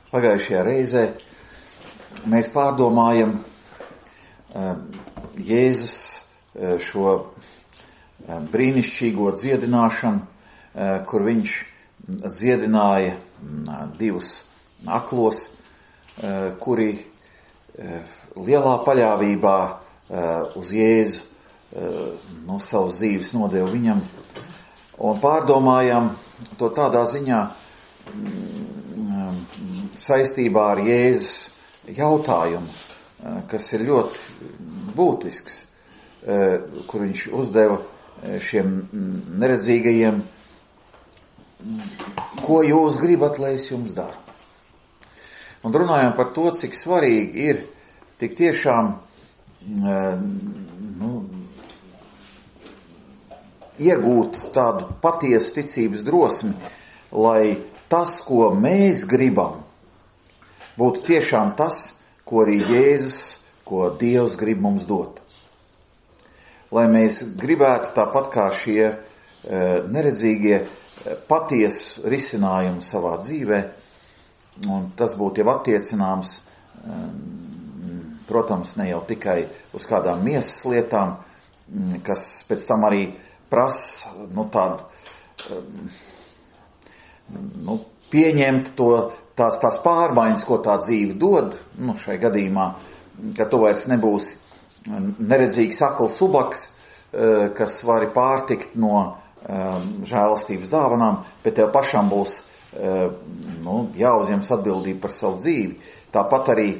Pagājušajā reizē mēs pārdomājam Jēzus šo brīnišķīgo dziedināšanu, kur viņš dziedināja divus aklos, kuri lielā paļāvībā uz Jēzu savas dzīves nodeva viņam, un pārdomājam to tādā ziņā saistībā ar Jēzus jautājumu, kas ir ļoti būtisks, kur viņš uzdeva šiem neredzīgajiem: ko jūs gribat, lai es jums daru? Un runājam par to, cik svarīgi ir tik tiešām iegūt tādu patiesu ticības drosmi, lai tas, ko mēs gribam, būtu tiešām tas, ko arī Jēzus, ko Dievs grib mums dot. Lai mēs gribētu tāpat kā šie neredzīgie patiesu risinājumu savā dzīvē, un tas būtu jau attiecināms, protams, ne jau tikai uz kādām miesas lietām, kas pēc tam arī prasa tādu pieņemt tās pārmaiņas, ko tā dzīve dod, šai gadījumā, ka tu vairs nebūsi neredzīgs akls ubaks, kas vari pārtikt no žēlastības dāvanām, bet tev pašam būs jāuzņemas atbildība par savu dzīvi. Tāpat arī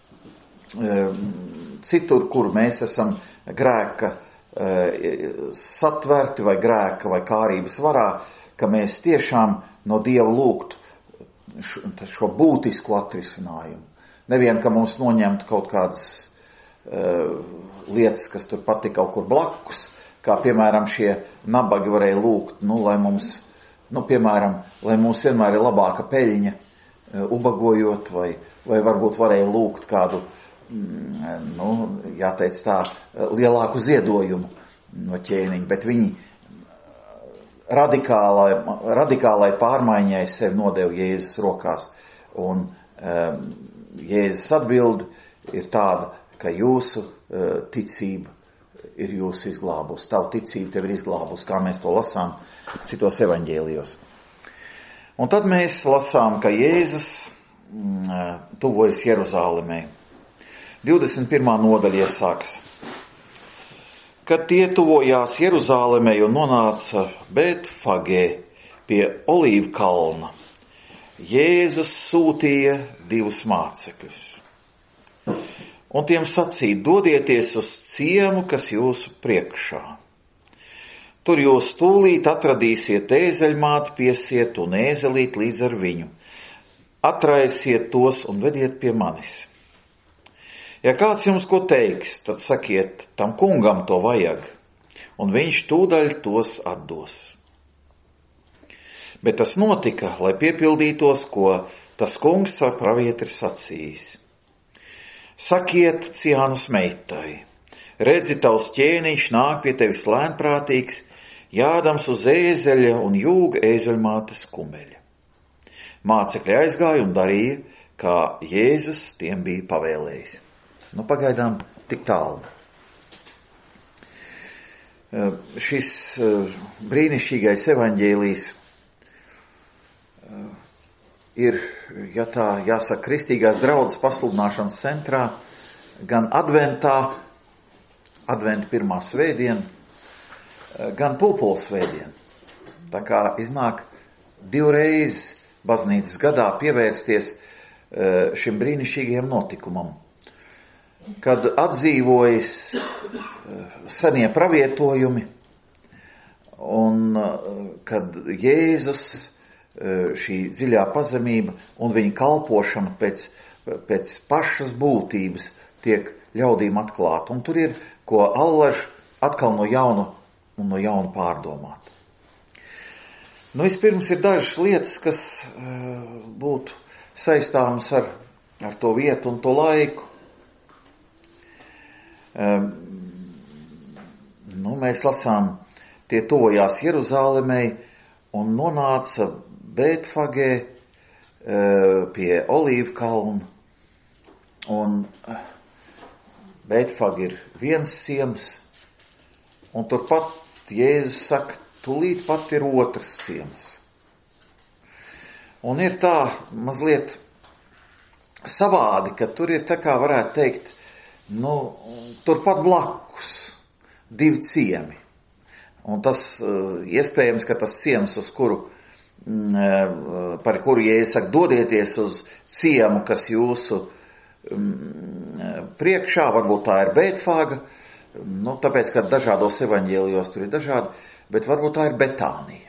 citur, kur mēs esam grēka satverti vai grēka vai kārības varā, ka mēs tiešām no Dieva lūgtu šo būtisku atrisinājumu. Nevien, ka mums noņemtu kaut kādas lietas, kas tur patika kaut kur blakus, kā piemēram šie nabagi varēja lūgt, lai mums, piemēram, lai mums vienmēr ir labāka peļņa, ubagojot, vai varbūt varēja lūgt kādu, jāteic tā, lielāku ziedojumu no ķēniņa, bet viņi radikālai pārmaiņai sevi nodeva Jēzus rokās. Un Jēzus atbildi ir tāda, ka jūsu ticība ir jūsu izglābus. Tavu ticība tev ir izglābus, kā mēs to lasām citos evaņģēlijos. Un tad mēs lasām, ka Jēzus tuvojas Jeruzālemei. 21. nodaļa iesākas. Kad tie tuvojās Jeruzālemei un nonāca Betfagē pie Olīvu kalna, Jēzus sūtīja divus mācekļus. Un tiem sacīja: dodieties uz ciemu, kas jūsu priekšā. Tur jūs tūlīt atradīsiet ēzeļmāti, piesiet un ēzelīt līdz ar viņu. Atraisiet tos un vediet pie manis. Ja kāds jums ko teiks, tad sakiet, tam kungam to vajag, un viņš tūdaļ tos atdos. Bet tas notika, lai piepildītos, ko tas kungs ar pravieti ir sacījis. Sakiet Ciānas meitai: redzi, tavs ķēniņš nāk pie tevis lēnprātīgs, jādams uz ēzeļa un jūga ēzeļmātes kumeļa. Mācekļi aizgāja un darīja, kā Jēzus tiem bija pavēlējis. Pagaidām tik tālu. Šis brīnišķīgais evaņģēlijs ir, ja tā jāsaka, kristīgās draudzes pasludināšanas centrā, gan adventā, adventa pirmā svētdiena, gan pulpola svētdiena. Tā kā iznāk divreiz baznīcas gadā pievērsties šim brīnišķīgajam notikumam, kad atdzīvojas senie pravietojumi un kad Jēzus, šī dziļā pazemība un viņa kalpošana pēc pašas būtības tiek ļaudīm atklāta. Un tur ir, ko allaž atkal no jauna pārdomāt. Vispirms ir dažas lietas, kas būtu saistāmas ar to vietu un to laiku. Mēs lasām, tie tuvojās Jeruzālemei un nonāca Betfagē pie Olīvu kalna, un Betfage ir viens ciems, un turpat Jēzus saka, tūlīt pat ir otrs ciems. Un ir tā mazliet savādi, ka tur ir tā kā varētu teikt, turpat blakus 2 ciemi. Un tas iespējams, ka tas ciems, uz kuru, par kuru Jēzus saka, dodieties uz ciemu, kas jūsu priekšā, varbūt tā ir Betfage, tāpēc, ka dažādos evaņģēlijos tur ir dažādi, bet varbūt tā ir Betānija.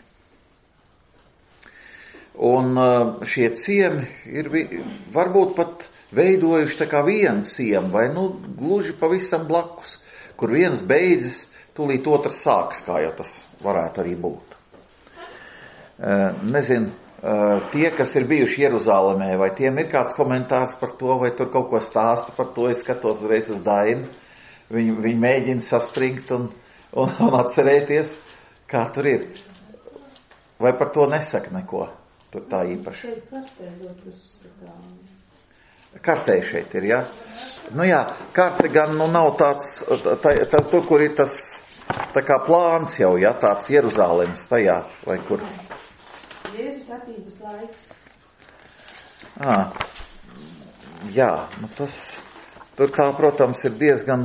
Un šie ciemi ir varbūt pat veidojuši tā kā vienu ciemu, vai gluži pavisam blakus, kur viens beidzas, tūlīt otrs sāks, kā jau tas varētu arī būt. Nezinu, tie, kas ir bijuši Jeruzālemē, vai tiem ir kāds komentārs par to, vai tur kaut ko stāsta par to, es skatos uzreiz uz Dainu, viņi mēģina saspringt un atcerēties, kā tur ir. Vai par to nesaka neko? Tur tā īpaši. Kartē šeit ir, jā? Jā, karte gan nav tāds, tur, kur ir tas tā kā plāns jau, jā, tāds Jeruzālemes tajā, vai kur. Jēzu tapības laiks. Jā, tas, tur tā, protams, ir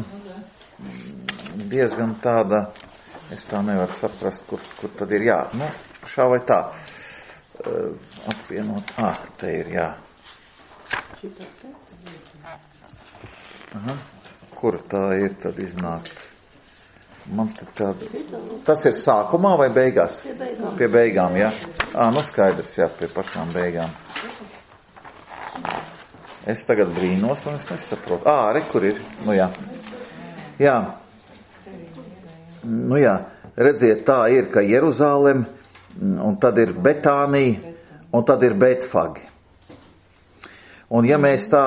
diezgan tāda, es tā nevaru saprast, kur tad ir, jā, šā vai tā, apvienot, te ir, jā. Aha, kur tā ir, tad iznāk? Man tāda, tas ir sākumā vai beigās? Pie beigām, jā. Skaidrs, jā, pie pašām beigām. Es tagad brīnos, un es nesaprotu. Re, kur ir? Jā. Jā. Jā, redziet, tā ir, ka Jeruzālem, un tad ir Betānija, un tad ir Betfage. Un ja mēs tā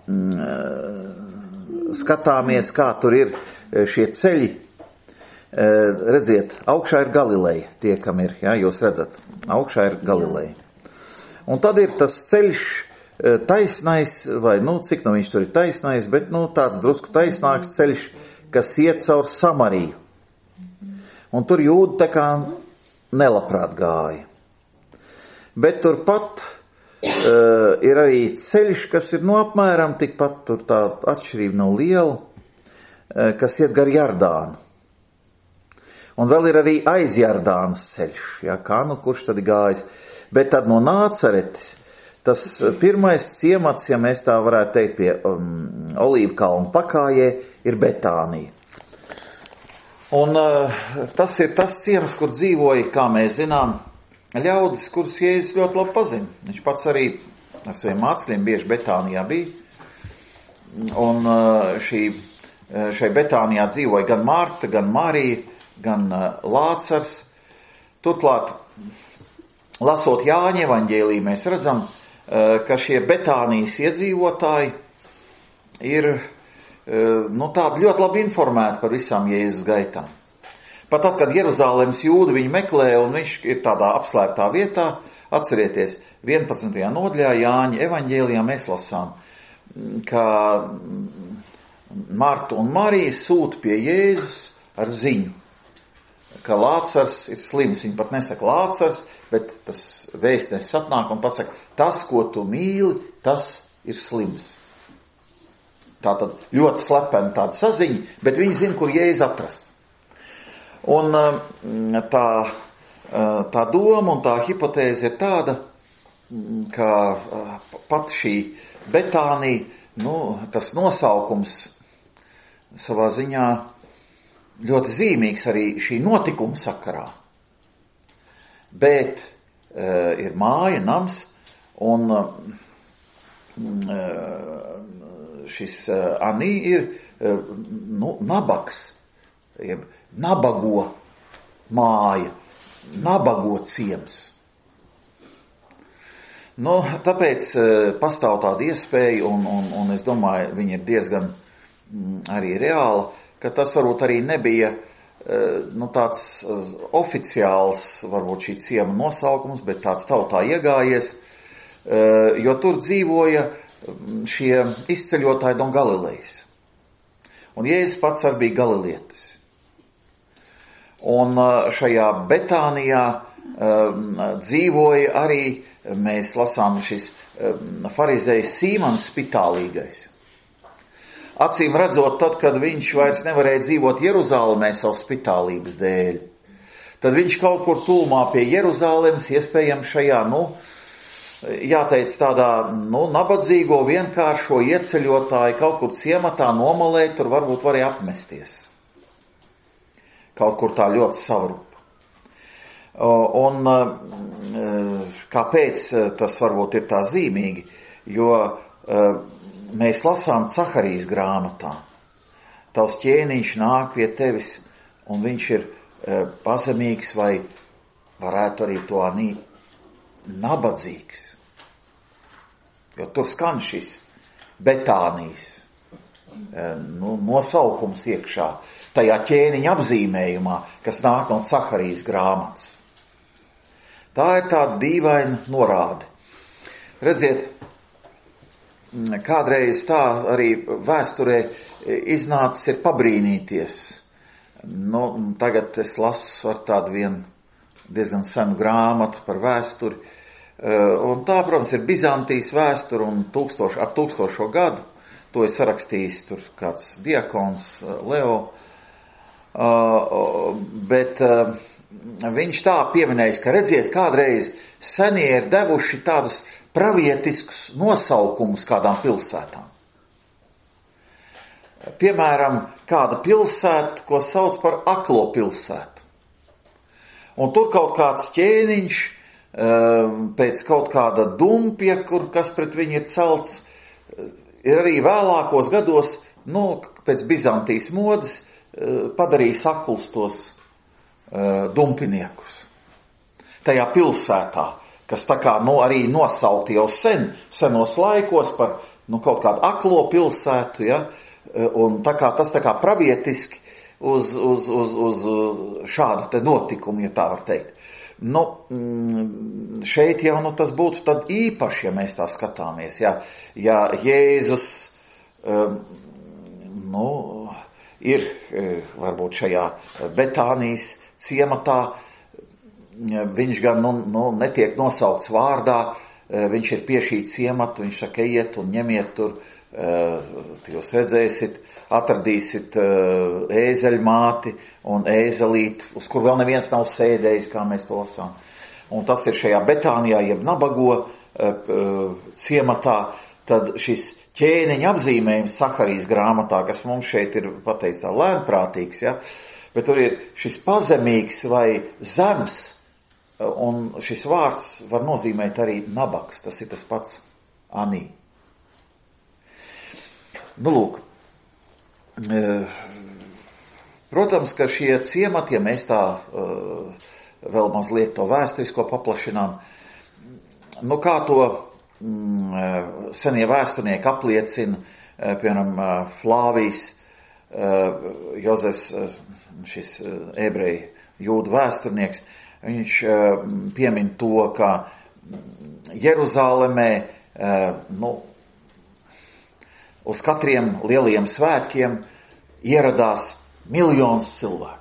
skatāmies, kā tur ir šie ceļi, redziet, augšā ir Galileja, tie, kam ir, jā, jūs redzat, augšā ir Galileja. Un tad ir tas ceļš taisnais, vai, cik viņš tur ir taisnais, bet, tāds drusku taisnāks ceļš, kas iet caur Samariju. Un tur jūdi tā kā nelabprāt gāja. Bet turpat ir arī ceļš, kas ir apmēram tikpat, tur tā atšķirība nav liela, kas iet gar Jardānu. Un vēl ir arī aiz Jardānas ceļš, jā, kā kurš tad gājis. Bet tad no Nācaretes, tas pirmais ciemats, ja mēs tā varētu teikt, pie Olīvu kalnu pakājē, ir Betānija. Un tas ir tas ciems, kur dzīvoja, kā mēs zinām, ļaudis, kurus Jēzus ļoti labi pazina. Viņš pats arī ar saviem mācekļiem bieži Betānijā bija. Un šai Betānijā dzīvoja gan Marta, gan Marija, gan Lācars. Turklāt, lasot Jāņa evaņģēliju, mēs redzam, ka šie Betānijas iedzīvotāji ir tādi ļoti labi informēti par visām Jēzus gaitām. Pat tad, kad Jeruzālemes jūdi viņu meklē un viņš ir tādā apslēptā vietā, atcerieties, 11. nodaļā Jāņa evaņģēlijā mēs lasām, ka Marta un Marija sūta pie Jēzus ar ziņu, ka Lācars ir slims. Viņi pat nesaka Lācars, bet tas vēstnesis atnāk un pasaka, tas, ko tu mīli, tas ir slims. Tātad ļoti slepena tāda saziņa, bet viņi zina, kur Jēzus atrast. Un tā doma un tā hipotēze ir tāda, ka pat šī Betānija, tas nosaukums savā ziņā ļoti zīmīgs arī šī notikuma sakarā. Bet ir māja, nams, un šis Anī ir nabaks, jeb nabago māja, nabago ciems. Tāpēc pastāv tāda iespēja, un es domāju, viņa ir diezgan arī reāla, ka tas varbūt arī nebija tāds oficiāls, varbūt šī ciema nosaukums, bet tāds tautā iegājies, jo tur dzīvoja šie izceļotāji no Galilejas. Un Jēzus pats arī bija galilietis. Un šajā Betānijā dzīvoja arī, mēs lasām šis farizējs Sīmons Spitālīgais. Acīm redzot, tad, kad viņš vairs nevarēja dzīvot Jeruzālēmē savu spitālības dēļ, tad viņš kaut kur tūmā pie Jeruzālēmas, iespējams šajā, jāteic tādā, nabadzīgo, vienkāršo ieceļotāju kaut kur ciematā nomalē, tur varbūt varēja apmesties. Kaut kur tā ļoti savrupa. Un kāpēc tas varbūt ir tā zīmīgi? Jo mēs lasām Caharijas grāmatā. Tavs ķēniņš nāk pie tevis, un viņš ir pazemīgs vai varētu arī to nabadzīgs. Jo tur skan šis Betānijas nosaukums iekšā, tajā ķēniņa apzīmējumā, kas nāk no Caharijas grāmatas. Tā ir tāda dīvaina norāde. Redziet, kādreiz tā arī vēsturē iznācis ir pabrīnīties. Tagad es lasu ar tādu vienu diezgan senu grāmatu par vēsturi. Un tā, protams, ir Bizantijas vēsture un 1000 gadu. To ir sarakstījis tur kāds diakons Leo. Bet viņš tā pieminējis, ka redziet, kādreiz senie ir devuši tādus pravietiskus nosaukumus kādām pilsētām. Piemēram, kāda pilsēta, ko sauc par aklo pilsētu. Un tur kaut kāds ķēniņš pēc kaut kāda dumpja, kas pret viņu ir celts, ir arī vēlākos gados, pēc Bizantijas modes, padarījis aklus tos dumpiniekus. Tajā pilsētā, kas tā kā arī nosaukti jau senos laikos par kaut kādu aklo pilsētu, ja, un tas tā kā pravietiski uz šādu te notikumu, ja tā var teikt. Šeit jau tas būtu tad īpaši, ja mēs tā skatāmies, ja Jēzus ir varbūt šajā Betānijas ciematā, viņš gan netiek nosaukts vārdā, viņš ir pie šī ciemata, viņš saka, ejiet un ņemiet tur, jūs redzēsiet, atradīsiet ēzeļmāti un ēzelīti, uz kur vēl neviens nav sēdējis, kā mēs to lasām. Un tas ir šajā Betānijā, jeb nabago ciematā, tad šis ķēniņa apzīmējums Caharijas grāmatā, kas mums šeit ir pateicis tā lēnprātīgs, ja, bet tur ir šis pazemīgs vai zems, un šis vārds var nozīmēt arī nabaks, tas ir tas pats anī. Lūk, protams, ka šie ciemati, ja mēs tā vēl mazliet to vēsturisko paplašinām, kā to senie vēsturnieki apliecina, piemēram, Flāvijs, Jozefs, šis ebreju jūdu vēsturnieks, viņš piemin to, ka Jeruzālemē, uz katriem lielajiem svētkiem ieradās miljons cilvēku.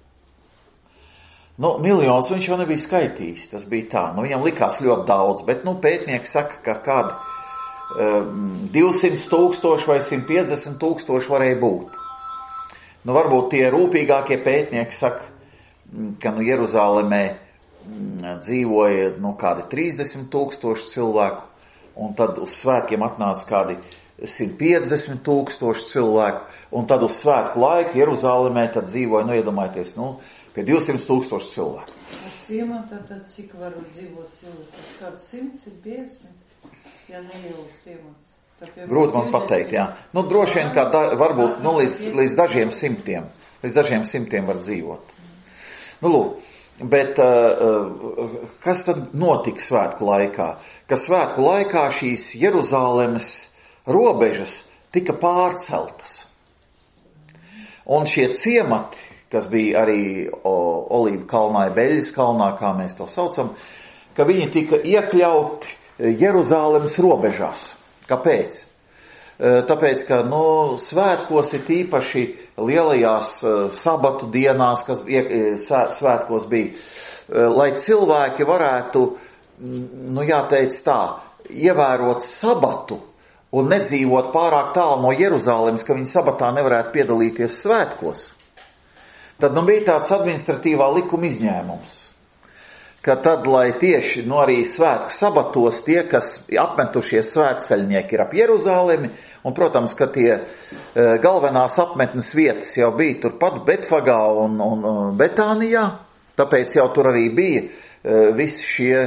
Miljons viņš jau nebija skaitījis, tas bija tā. Viņam likās ļoti daudz, bet pētnieki saka, ka kādi 200 000 vai 150 000 varēja būt. Varbūt tie rūpīgākie pētnieki saka, ka Jeruzālemē dzīvoja kādi 30 000 cilvēku, un tad uz svētkiem atnāca kādi 150 000 cilvēku, un tad uz svētku laiku Jeruzālemē tad dzīvoja, iedomājieties, pie 200 000 cilvēku. Ciematā tad cik var dzīvot cilvēku? Kāds 150, ja neliels ciemats? Grūti man pateikt, jā. Droši vien, kā varbūt līdz dažiem simtiem. Līdz dažiem simtiem var dzīvot. Lūk, bet kas tad notika svētku laikā? Ka svētku laikā šīs Jeruzālemes robežas tika pārceltas. Un šie ciemati, kas bija arī Olīvu kalnā, Beļas kalnā, kā mēs to saucam, ka viņi tika iekļauti Jeruzālemes robežās. Kāpēc? Tāpēc, ka svētkos ir īpaši lielajās sabatu dienās, kas svētkos bija, lai cilvēki varētu, jāteic tā, ievērot sabatu un nedzīvot pārāk tālu no Jeruzālemes, ka viņi sabatā nevarētu piedalīties svētkos. Tad bija tāds administratīvā likuma izņēmums, ka tad, lai tieši arī svētku sabatos tie, kas apmetušies svētceļnieki ir ap Jeruzālemi, un, protams, ka tie galvenās apmetnes vietas jau bija turpat Betfagā un Betānijā, tāpēc jau tur arī bija visi šie,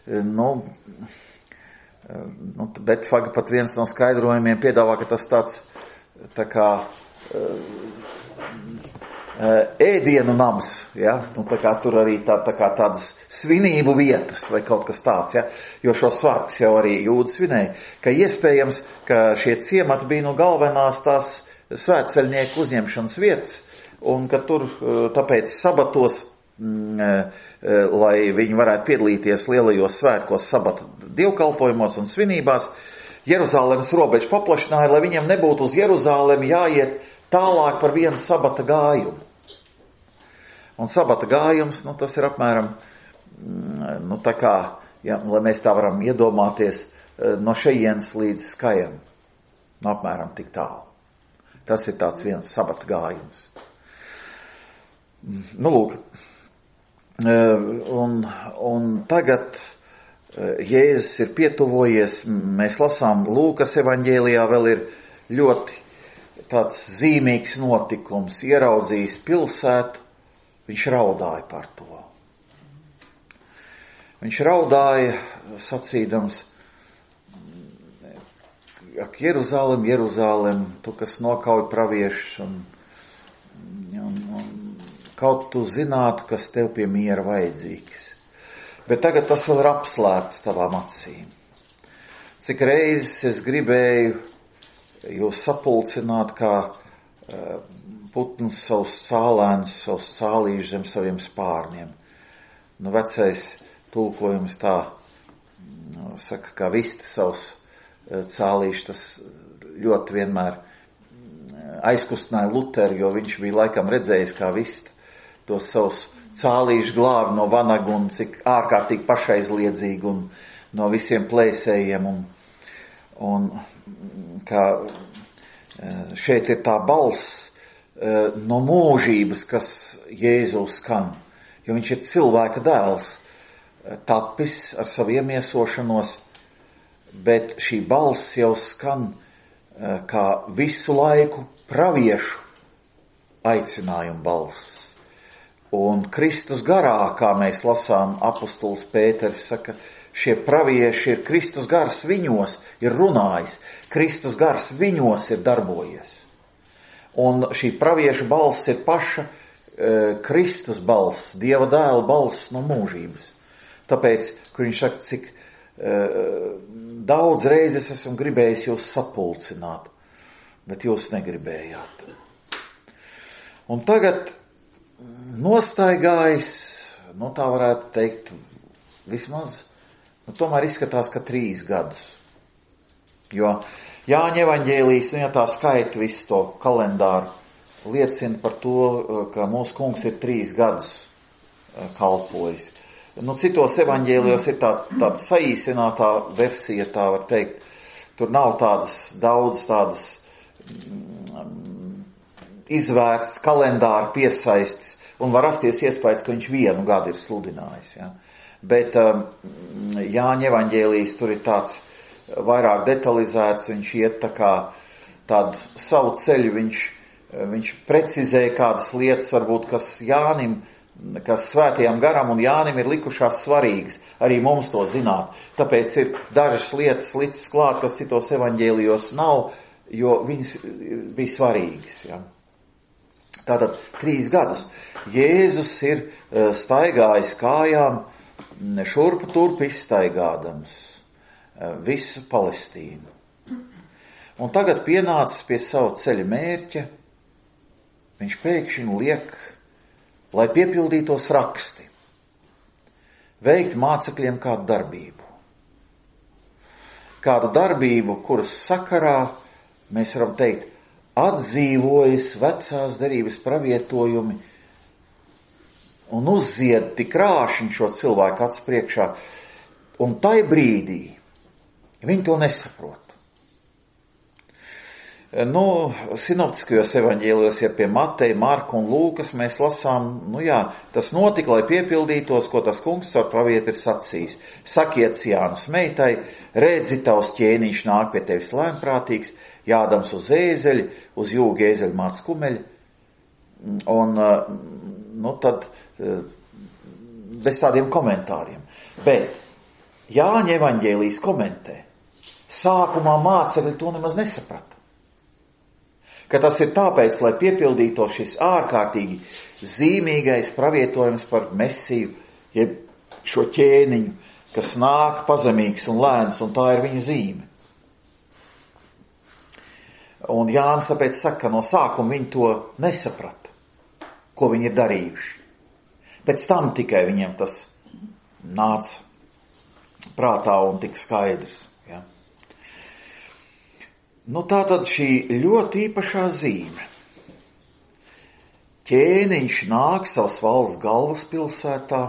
Betfaga pat viens no skaidrojumiem piedāvā, ka tas tāds tā kā ēdienu nams, ja? Tā kā tur arī tā kā tādas svinību vietas vai kaut kas tāds, ja? Jo šo svētkus jau arī jūdi svinēja, ka iespējams, ka šie ciemati bija galvenās tās svētceļnieku uzņemšanas vietas, un ka tur tāpēc sabatos, lai viņi varētu piedalīties lielajos svētkos sabata dievkalpojumos un svinībās, Jeruzālemes robežu paplašināja, lai viņiem nebūtu uz Jeruzālemi jāiet tālāk par vienu sabata gājumu. Un sabata gājums, tas ir apmēram, tā kā, lai mēs tā varam iedomāties, no šejienes līdz Skajam. Apmēram tik tālu. Tas ir tāds viens sabata gājums. Lūk. Un tagad Jēzus ir pietuvojies, mēs lasām Lūkas evaņģēlijā, vēl ir ļoti tāds zīmīgs notikums, ieraudzījis pilsētu, viņš raudāja par to. Viņš raudāja, sacīdams, ak, Jeruzālem, Jeruzālem, tu, kas nokauj praviešus, un kaut tu zinātu, kas tev pie miera vajadzīgs. Bet tagad tas vēl ir apslēpts tavām acīm. Cik reizes es gribēju jūs sapulcināt, kā putns savus cālēnus, savus cālīšus zem saviem spārniem. Vecais tulkojums tā saka, kā vista savus cālīšus, tas ļoti vienmēr aizkustināja Luteru, jo viņš bija laikam redzējis, kā vista tos savus cālīšu glābi no vanagu un cik ārkārtīgi pašaizliedzīgi un no visiem plēsējiem un kā šeit ir tā balss no mūžības, kas Jēzu skan, jo viņš ir cilvēka dēls, tapis ar savu iemiesošanos, bet šī balss jau skan kā visu laiku praviešu aicinājumu balss. Un Kristus garā, kā mēs lasām, apostols Pēters saka, šie pravieši ir Kristus gars viņos, ir runājis, Kristus gars viņos ir darbojies. Un šī pravieša balss ir paša Kristus balss, Dieva dēla balss no mūžības. Tāpēc, kur viņš saka, cik daudz reizes esmu gribējis jūs sapulcināt, bet jūs negribējāt. Un tagad nostaigājis, tā varētu teikt, vismaz, tomēr izskatās, ka 3 gadus. Jo Jāņa evaņģēlijs, tā skaita visu to kalendāru, liecina par to, ka mūsu kungs ir 3 gadus kalpojis. Citos evaņģēlijos ir tāda saīsinātā versija, tā var teikt. Tur nav daudz tādas izvērsts kalendāra piesaistis, un var rasties iespējas, ka viņš 1 gadu ir sludinājis. Ja? Bet Jāņa evaņģēlijs tur ir tāds vairāk detalizēts, viņš iet tādu savu ceļu, viņš precizē kādas lietas, varbūt, kas svētajam garam un Jānim ir likušās svarīgas, arī mums to zināt. Tāpēc ir dažas lietas licis klāt, kas citos evaņģēlijos nav, jo viņas bija svarīgas. Ja? Tātad 3 gadus. Jēzus ir staigājis kājām, šurpu turpu izstaigādams visu Palestīnu. Un tagad pienācis pie savu ceļa mērķa, viņš pēkšņi liek, lai piepildītos raksti, veikt mācekļiem kādu darbību. kādu darbību, kuras sakarā mēs varam teikt, atdzīvojas vecās derības pravietojumi un uzzied tik rāšņi šo cilvēku acu priekšā, un tai brīdī viņi to nesaprot. Sinoptiskajos evaņģēlijos, ja pie Mateja, Marka un Lūkas mēs lasām, tas notika, lai piepildītos, ko tas kungs ar pravieti ir sacījis. Sakiet Sijānas meitai, redzi, tavs ķēniņš nāk pie tevis lēnprātīgs, jādams uz ēzeļa, uz jūga ēzeļa māc kumeļa. Un, tad bez tādiem komentāriem. Bet Jāņa evaņģēlijs komentē. Sākumā mācekļi to nemaz nesaprata. Ka tas ir tāpēc, lai piepildīto šis ārkārtīgi zīmīgais pravietojums par Mesiju, jeb šo ķēniņu, kas nāk pazemīgs un lēns, un tā ir viņa zīme. Un Jānis tāpēc saka, ka no sākuma viņi to nesaprata, ko viņi ir darījuši. Pēc tam tikai viņiem tas nāca prātā un tika skaidrs. Ja? Tātad šī ļoti īpašā zīme. Ķēniņš nāk savas valsts galvaspilsētā,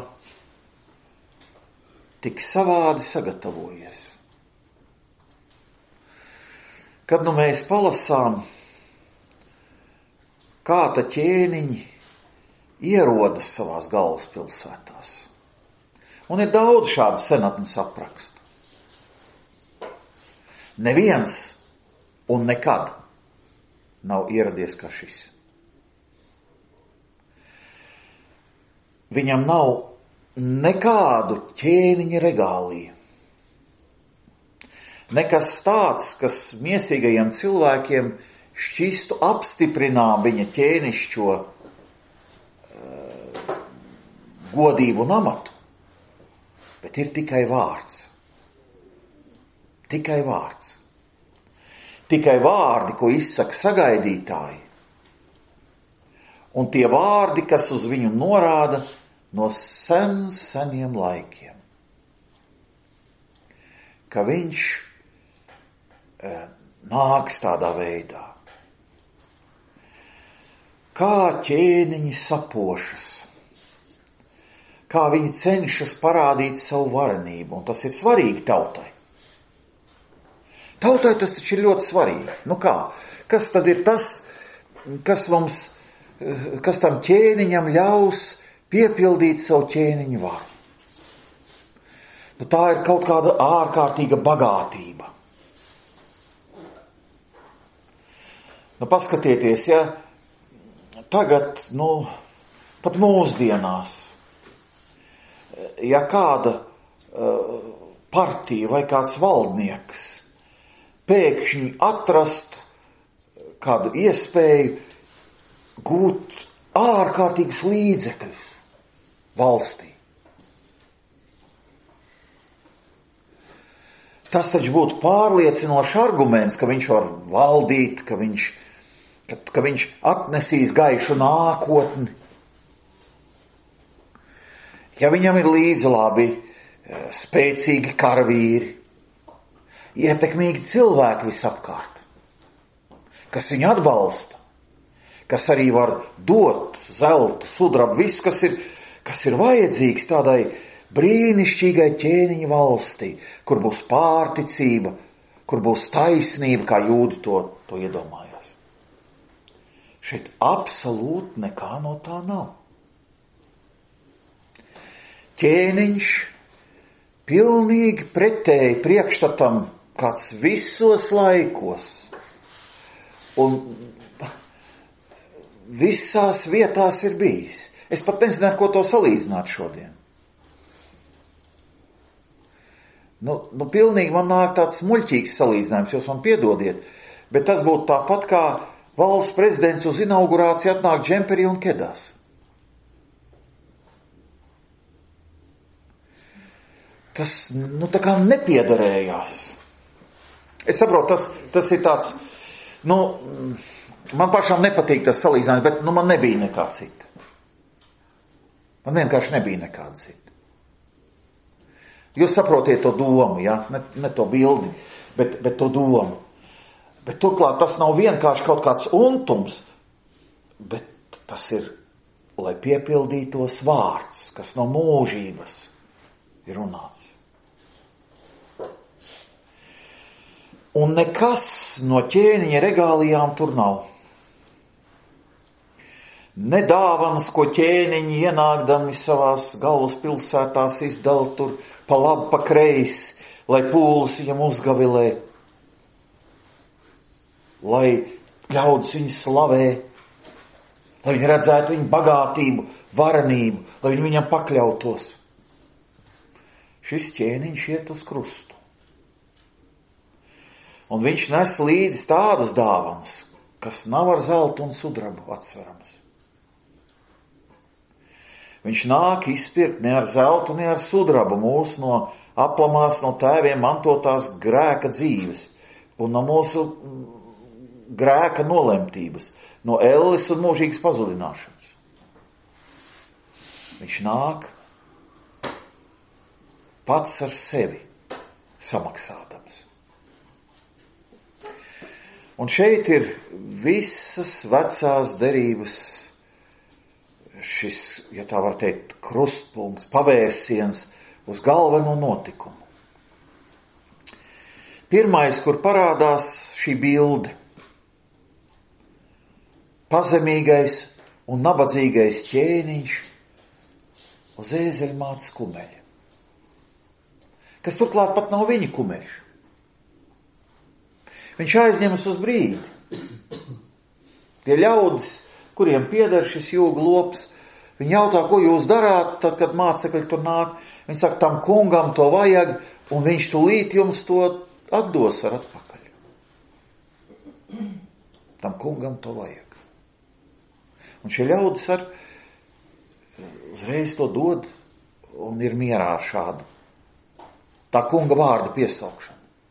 tik savādi sagatavojies. Kad mēs palasām, kā ta ķēniņi ierodas savās galvaspilsētās. Un ir daudz šādu senatnes aprakstu. Neviens un nekad nav ieradies kā šis. Viņam nav nekādu ķēniņa regāliju. Nekas tāds, kas miesīgajiem cilvēkiem šķistu apstiprinām viņa ķēnišķo godību un amatu. Bet ir tikai vārds. Tikai vārds. Tikai vārdi, ko izsaka sagaidītāji. Un tie vārdi, kas uz viņu norāda no seniem laikiem. Ka viņš nāks tādā veidā. Kā ķēniņi sapošas. Kā viņi cenšas parādīt savu varenību. Un tas ir svarīgi tautai. Tautai tas taču ir ļoti svarīgi. Kā? Kas tad ir tas, kas tam ķēniņam ļaus piepildīt savu ķēniņu varu? Tā ir kaut kāda ārkārtīga bagātība. Paskatieties, ja tagad, pat mūsdienās, ja kāda partija vai kāds valdnieks pēkšņi atrast kādu iespēju gūt ārkārtīgus līdzekļus valstī. Tas taču būtu pārliecinošs arguments, ka viņš var valdīt, ka viņš atnesīs gaišu nākotni. Ja viņam ir līdzi labi, spēcīgi karavīri, ietekmīgi cilvēki visapkārt, kas viņu atbalsta, kas arī var dot zeltu, sudrabu, visu, kas ir vajadzīgs tādai brīnišķīgai ķēniņa valstī, kur būs pārticība, kur būs taisnība, kā jūdi to iedomājās. Šeit absolūti nekā no tā nav. Ķēniņš pilnīgi pretēji priekšstatam, kāds visos laikos un visās vietās ir bijis. Es pat nezinu, ar ko to salīdzināt šodien. Pilnīgi man nāk tāds muļķīgs salīdzinājums, jūs man piedodiet, bet tas būtu tāpat kā valsts prezidents uz inaugurāciju atnāk džemperī un kedās. Tas, tā kā nepiederējās. Es saprotu, tas ir tāds, man pašām nepatīk tas salīdzinājums, bet, man nebija nekā cita. Man vienkārši nebija nekāda cita. Jūs saprotiet to domu, ja? Ne to bildi. bet to domu. Bet turklāt tas nav vienkārši kaut kāds untums, bet tas ir, lai piepildītos vārds, kas no mūžības ir runāts. Un nekas no ķēniņa regālijām tur nav. Ne dāvanas, ko ķēniņi ienākdami savās galvaspilsētās izdala tur pa labi, pa kreisi, lai pūlis viņam uzgavilē, lai ļaudis viņu slavē, lai viņi redzētu viņu bagātību, varenību, lai viņi viņam pakļautos. Šis ķēniņš iet uz krustu. Un viņš nes līdzi tādas dāvanas, kas nav ar zeltu un sudrabu atsverams. Viņš nāk izpirkt ne ar zeltu, ne ar sudrabu mūsu no aplamās no tēviem mantotās grēka dzīves un no mūsu grēka nolemtības, no elles un mūžīgas pazudināšanas. Viņš nāk pats ar sevi samaksādams. Un šeit ir visas vecās derības šis, ja tā var teikt, krustpunkts, pavērsiens uz galveno notikumu. Pirmais, kur parādās šī bilde. Pazemīgais un nabadzīgais ķēniņš uz ēzeļmātes kumeļa. Kas turklāt pat nav viņa kumeļš. Viņš aizņemas uz brīdi. Tie ļaudis, kuriem pieder šis jūgu lops, viņi jautā, ko jūs darāt, tad, kad mācekļi tur nāk. Viņi saka, tam kungam to vajag, un viņš tūlīt jums to atdos ar atpakaļ. Tam kungam to vajag. Un šie ļaudis uzreiz to dod un ir mierā ar šādu tā kunga vārda piesaukšanu.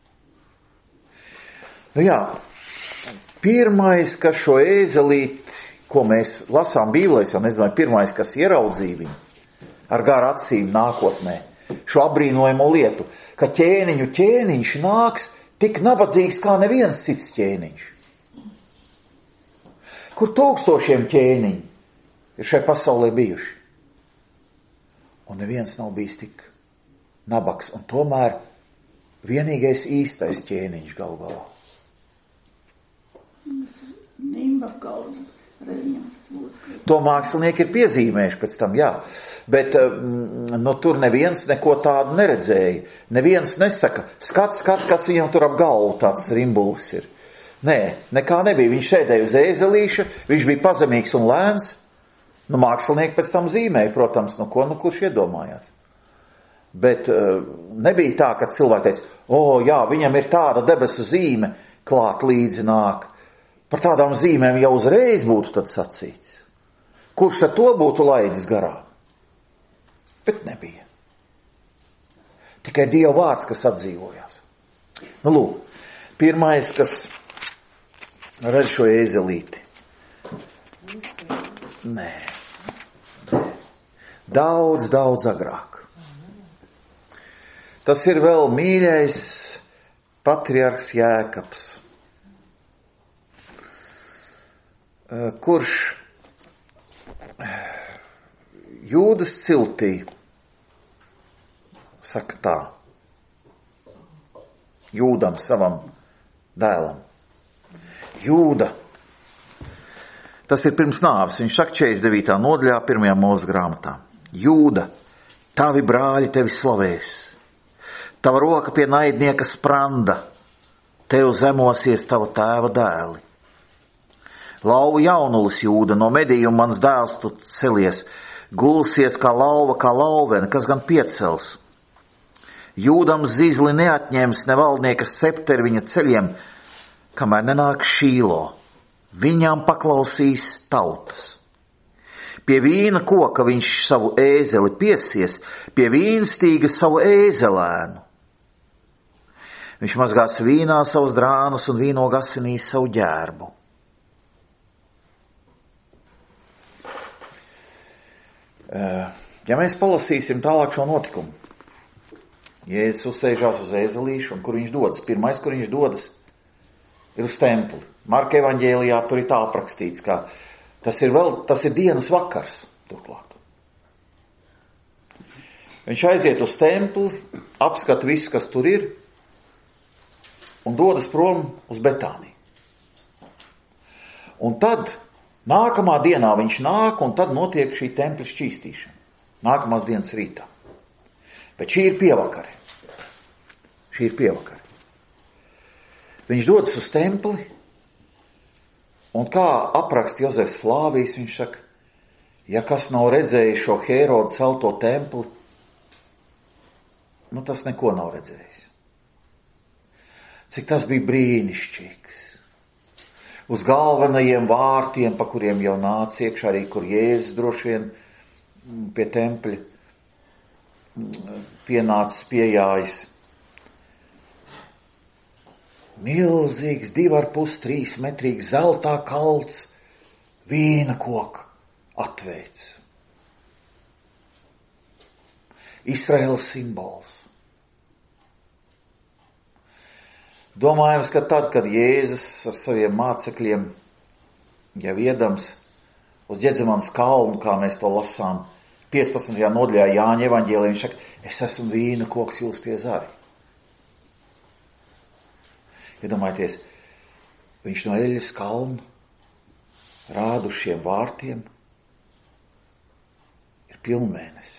Nu jā, pirmais, kas šo ēzelīti, ko mēs lasām Bībelēs, jau nezinu, pirmais, kas ieraudzīja viņu ar garu acīm nākotnē, šo apbrīnojamo lietu, ka ķēniņš nāks tik nabadzīgs kā neviens cits ķēniņš. Kur tūkstošiem ķēniņi ir šai pasaulē bijuši. Un neviens nav bijis tik nabags, un tomēr vienīgais īstais ķēniņš gal galā. To mākslinieki ir piezīmējuši pēc tam, jā. Bet tur neviens neko tādu neredzēja. Neviens nesaka, skat, kas viņam tur ap galvu tāds rimbulis ir. Nē, nekā nebija. Viņš sēdēja uz ēzelīša, viņš bija pazemīgs un lēns. Mākslinieki pēc tam zīmēja, protams, kurš iedomājās. Bet nebija tā, ka cilvēki teica, jā, viņam ir tāda debesu zīme, klāt līdzi nāk. Par tādām zīmēm jau uzreiz būtu tad sacīts. Kurš ar to būtu laidis garā? Bet nebija. Tikai Dieva vārds, kas atdzīvojās. Nu, lūk, pirmais, kas redz šo ēzelīti. Nē. Daudz agrāk. Tas ir vēl mīļais patriarhs Jēkabs, kurš Jūdas ciltī saka tā, Jūdam, savam dēlam. Jūda, tas ir pirms nāves, viņš saka 49. nodaļā, 1. Mūzes grāmatā. Jūda, tavi brāļi tevi slavēs, tava roka pie naidnieka spranda, tev zemosies tava tēva dēli. Lauva jaunulis Jūda, no medījuma mans dēls tu celies, gulsies kā lauvena, kas gan piecels. Jūdam zizli neatņems ne valdnieka septeri viņa ceļiem, kamēr nenāk Šīlo. Viņām paklausīs tautas. Pie vīna koka viņš savu ēzeli piesies, pie vīnstīga savu ēzelēnu. Viņš mazgās vīnā savus drānus un vīnog asinīs savu ģērbu. Ja mēs palasīsim tālāk šo notikumu, Jēzus uzsēžās uz ēzelīšu, un kur viņš dodas? Pirmais, kur viņš dodas, ir uz templi. Marka evaņģēlijā tur ir tā aprakstīts, ka tas ir dienas vakars, turklāt. Viņš aiziet uz templi, apskata visu, kas tur ir, un dodas prom uz Betāniju. Un tad, nākamā dienā viņš nāk, un tad notiek šī tempļa šķīstīšana. Nākamās dienas rītā. Bet šī ir pievakare. Viņš dodas uz templi, un kā apraksta Jozefs Flāvijs, viņš saka, ja kas nav redzējis šo Hērodu celto templi, tas neko nav redzējis. Cik tas bija brīnišķīgs. Uz galvenajiem vārtiem, pa kuriem jau nāca iekšā arī, kur Jēzus droši vien pie tempļa pienācis, piejājis. Milzīgs 2,5–3 metrīgs zeltā kalts, vīna koka atveids. Izraēlas simbols. Domājams, ka tad, kad Jēzus ar saviem mācekļiem jau iedams uz Ģedzemanas kalnu, kā mēs to lasām, 15. nodaļā Jāņa evaņģēlijā, viņš saka, es esmu vīna koks, jūs tie zari. Iedomājieties, viņš no Eļas kalna rāda uz šiem vārtiem, ir pilnmēnesis.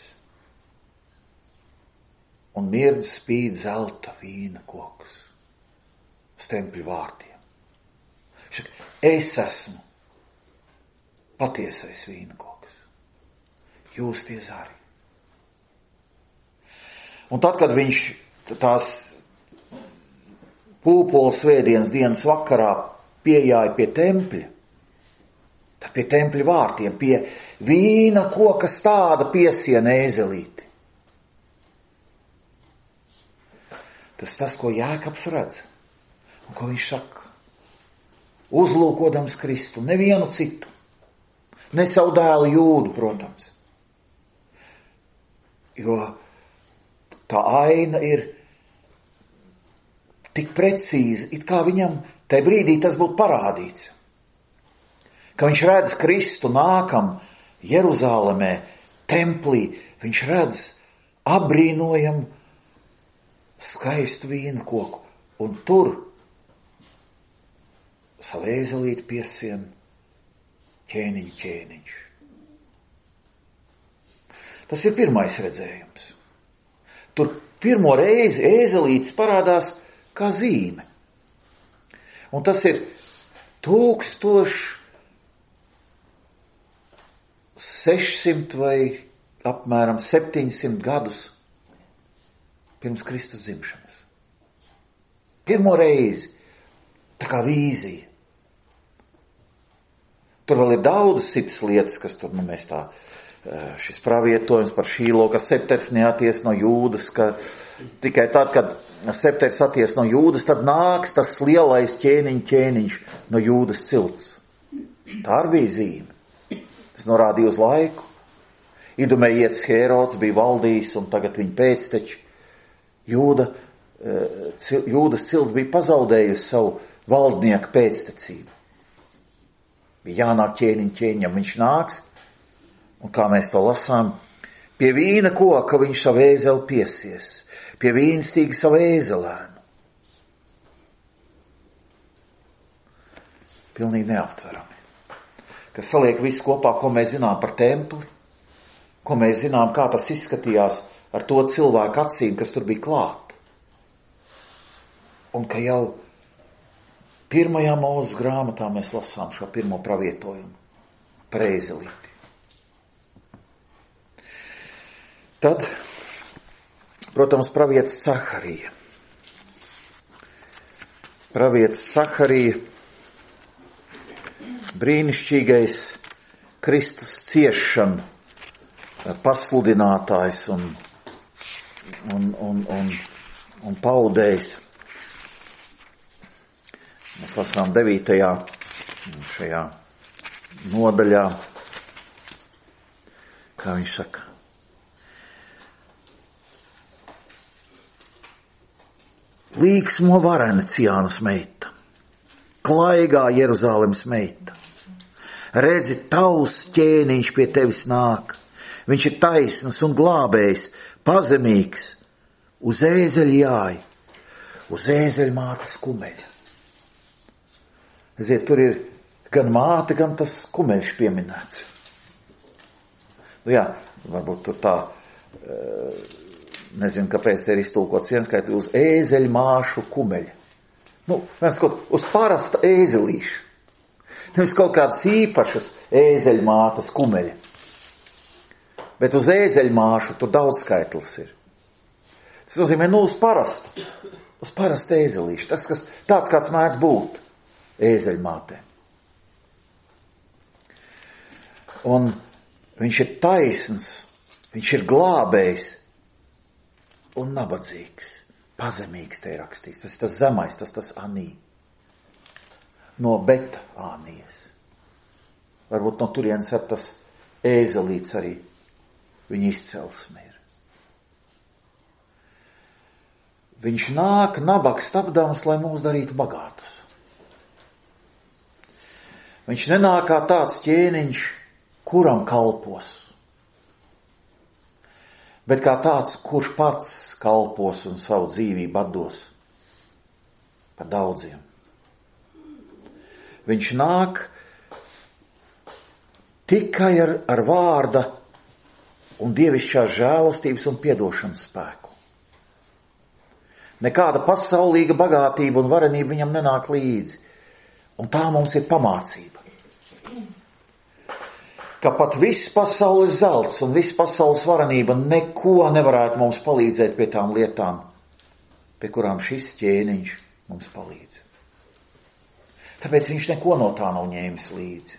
Un mirdz spīd zelta vīna koks uz tempļu vārtiem. Viņš saka, es esmu patiesais vīna koks. Jūs tie zari. Un tad, kad viņš tās pūpola svētdienas dienas vakarā piejāja pie tempļa, tad pie tempļa vārtiem, pie vīna koka stāda piesiena ēzelīti. Tas, ko Jēkabs redz, un ko viņš saka, uzlūkodams Kristu, nevienu citu, ne savu dēlu Jūdu, protams. Jo tā aina ir tik precīzi, it kā viņam tajā brīdī tas būtu parādīts. Ka viņš redz Kristu nākam Jeruzālemē, templī, viņš redz apbrīnojam skaistu vīna koku, un tur savu ēzelīti piesien ķēniņš. Tas ir pirmais redzējums. Tur pirmo reizi ēzelītis parādās kā zīme. Un tas ir 1600 vai apmēram 700 gadus pirms Kristus dzimšanas. Pirmo reizi, tā kā vīzija. Tur vēl ir daudz citas lietas, kas tur, mēs tā, šis pravietojums par Šīlo, ka septers neaties no Jūdas, ka tikai tad, kad septers atties no Jūdas, tad nāks tas lielais ķēniņš no Jūdas cilts. Tā arī bija zīme. Tas norādīja uz laiku. Idumējietis Hērods bija valdījis, un tagad viņa pēcteči. Jūdas cilts bija pazaudējusi savu valdnieku pēctecību. Bija jānāk ķēniņam, viņš nāks, un kā mēs to lasām, pie vīna koka viņš savu ēzeli piesies, pie vīnstīga savu ēzelēnu. Pilnīgi neaptverami. Kas saliek visu kopā, ko mēs zinām par templi, ko mēs zinām, kā tas izskatījās ar to cilvēku acīm, kas tur bija klāt. Un ka jau pirmajā Mūzes grāmatā mēs lasām šo pirmo pravietojumu par ēzelīti. Tad, protams, pravietis Zaharija. Pravietis Zaharija, brīnišķīgais Kristus ciešanu pasludinātājs un paudējs. Mēs lasām 9. šajā nodaļā, kā viņš saka. Līksmo varena Ciānas meita, klaigā Jeruzālemes meita. Redzi, tavs ķēniņš pie tevis nāk. Viņš ir taisns un glābējs, pazemīgs, uz ēzeļa jāj, uz ēzeļa mātes kumeļa. Ziet, tur ir gan māte, gan tas kumeļš pieminēts. Nu jā, varbūt tur tā, nezinu, kāpēc te ir iztulkots vienskaitli uz ēzeļa māšu kumeļa. Nu, viens kaut uz parasta ēzelīša. Nevis kaut kādas īpašas ēzeļa mātes kumeļa. Bet uz ēzeļa māšu tur daudz skaitlis ir. Tas nozīmē, uz parastu ēzelīšu. Tas, kas tāds kāds mēdz būt ēzeļa mātē. Un viņš ir taisns, viņš ir glābējs un nabadzīgs. Pazemīgs te ir rakstīts. Tas ir tas zemais, tas anī. No Beta Ānijas. Varbūt no turienes ar tas ēzelīts arī viņa izcelsme ir. Viņš nāk nabaks tapdams, lai mūs darītu bagātus. Viņš nenāk kā tāds ķēniņš, kuram kalpos, bet kā tāds, kurš pats kalpos un savu dzīvību atdos par daudziem. Viņš nāk tikai ar vārda un dievišķās žēlastības un piedošanas spēku. Nekāda pasaulīga bagātība un varenība viņam nenāk līdzi. Un tā mums ir pamācība. Ka pat viss pasaules zelts un viss pasaules varenība neko nevarētu mums palīdzēt pie tām lietām, pie kurām šis ķēniņš mums palīdz. Tāpēc viņš neko no tā nav ņēmis līdzi.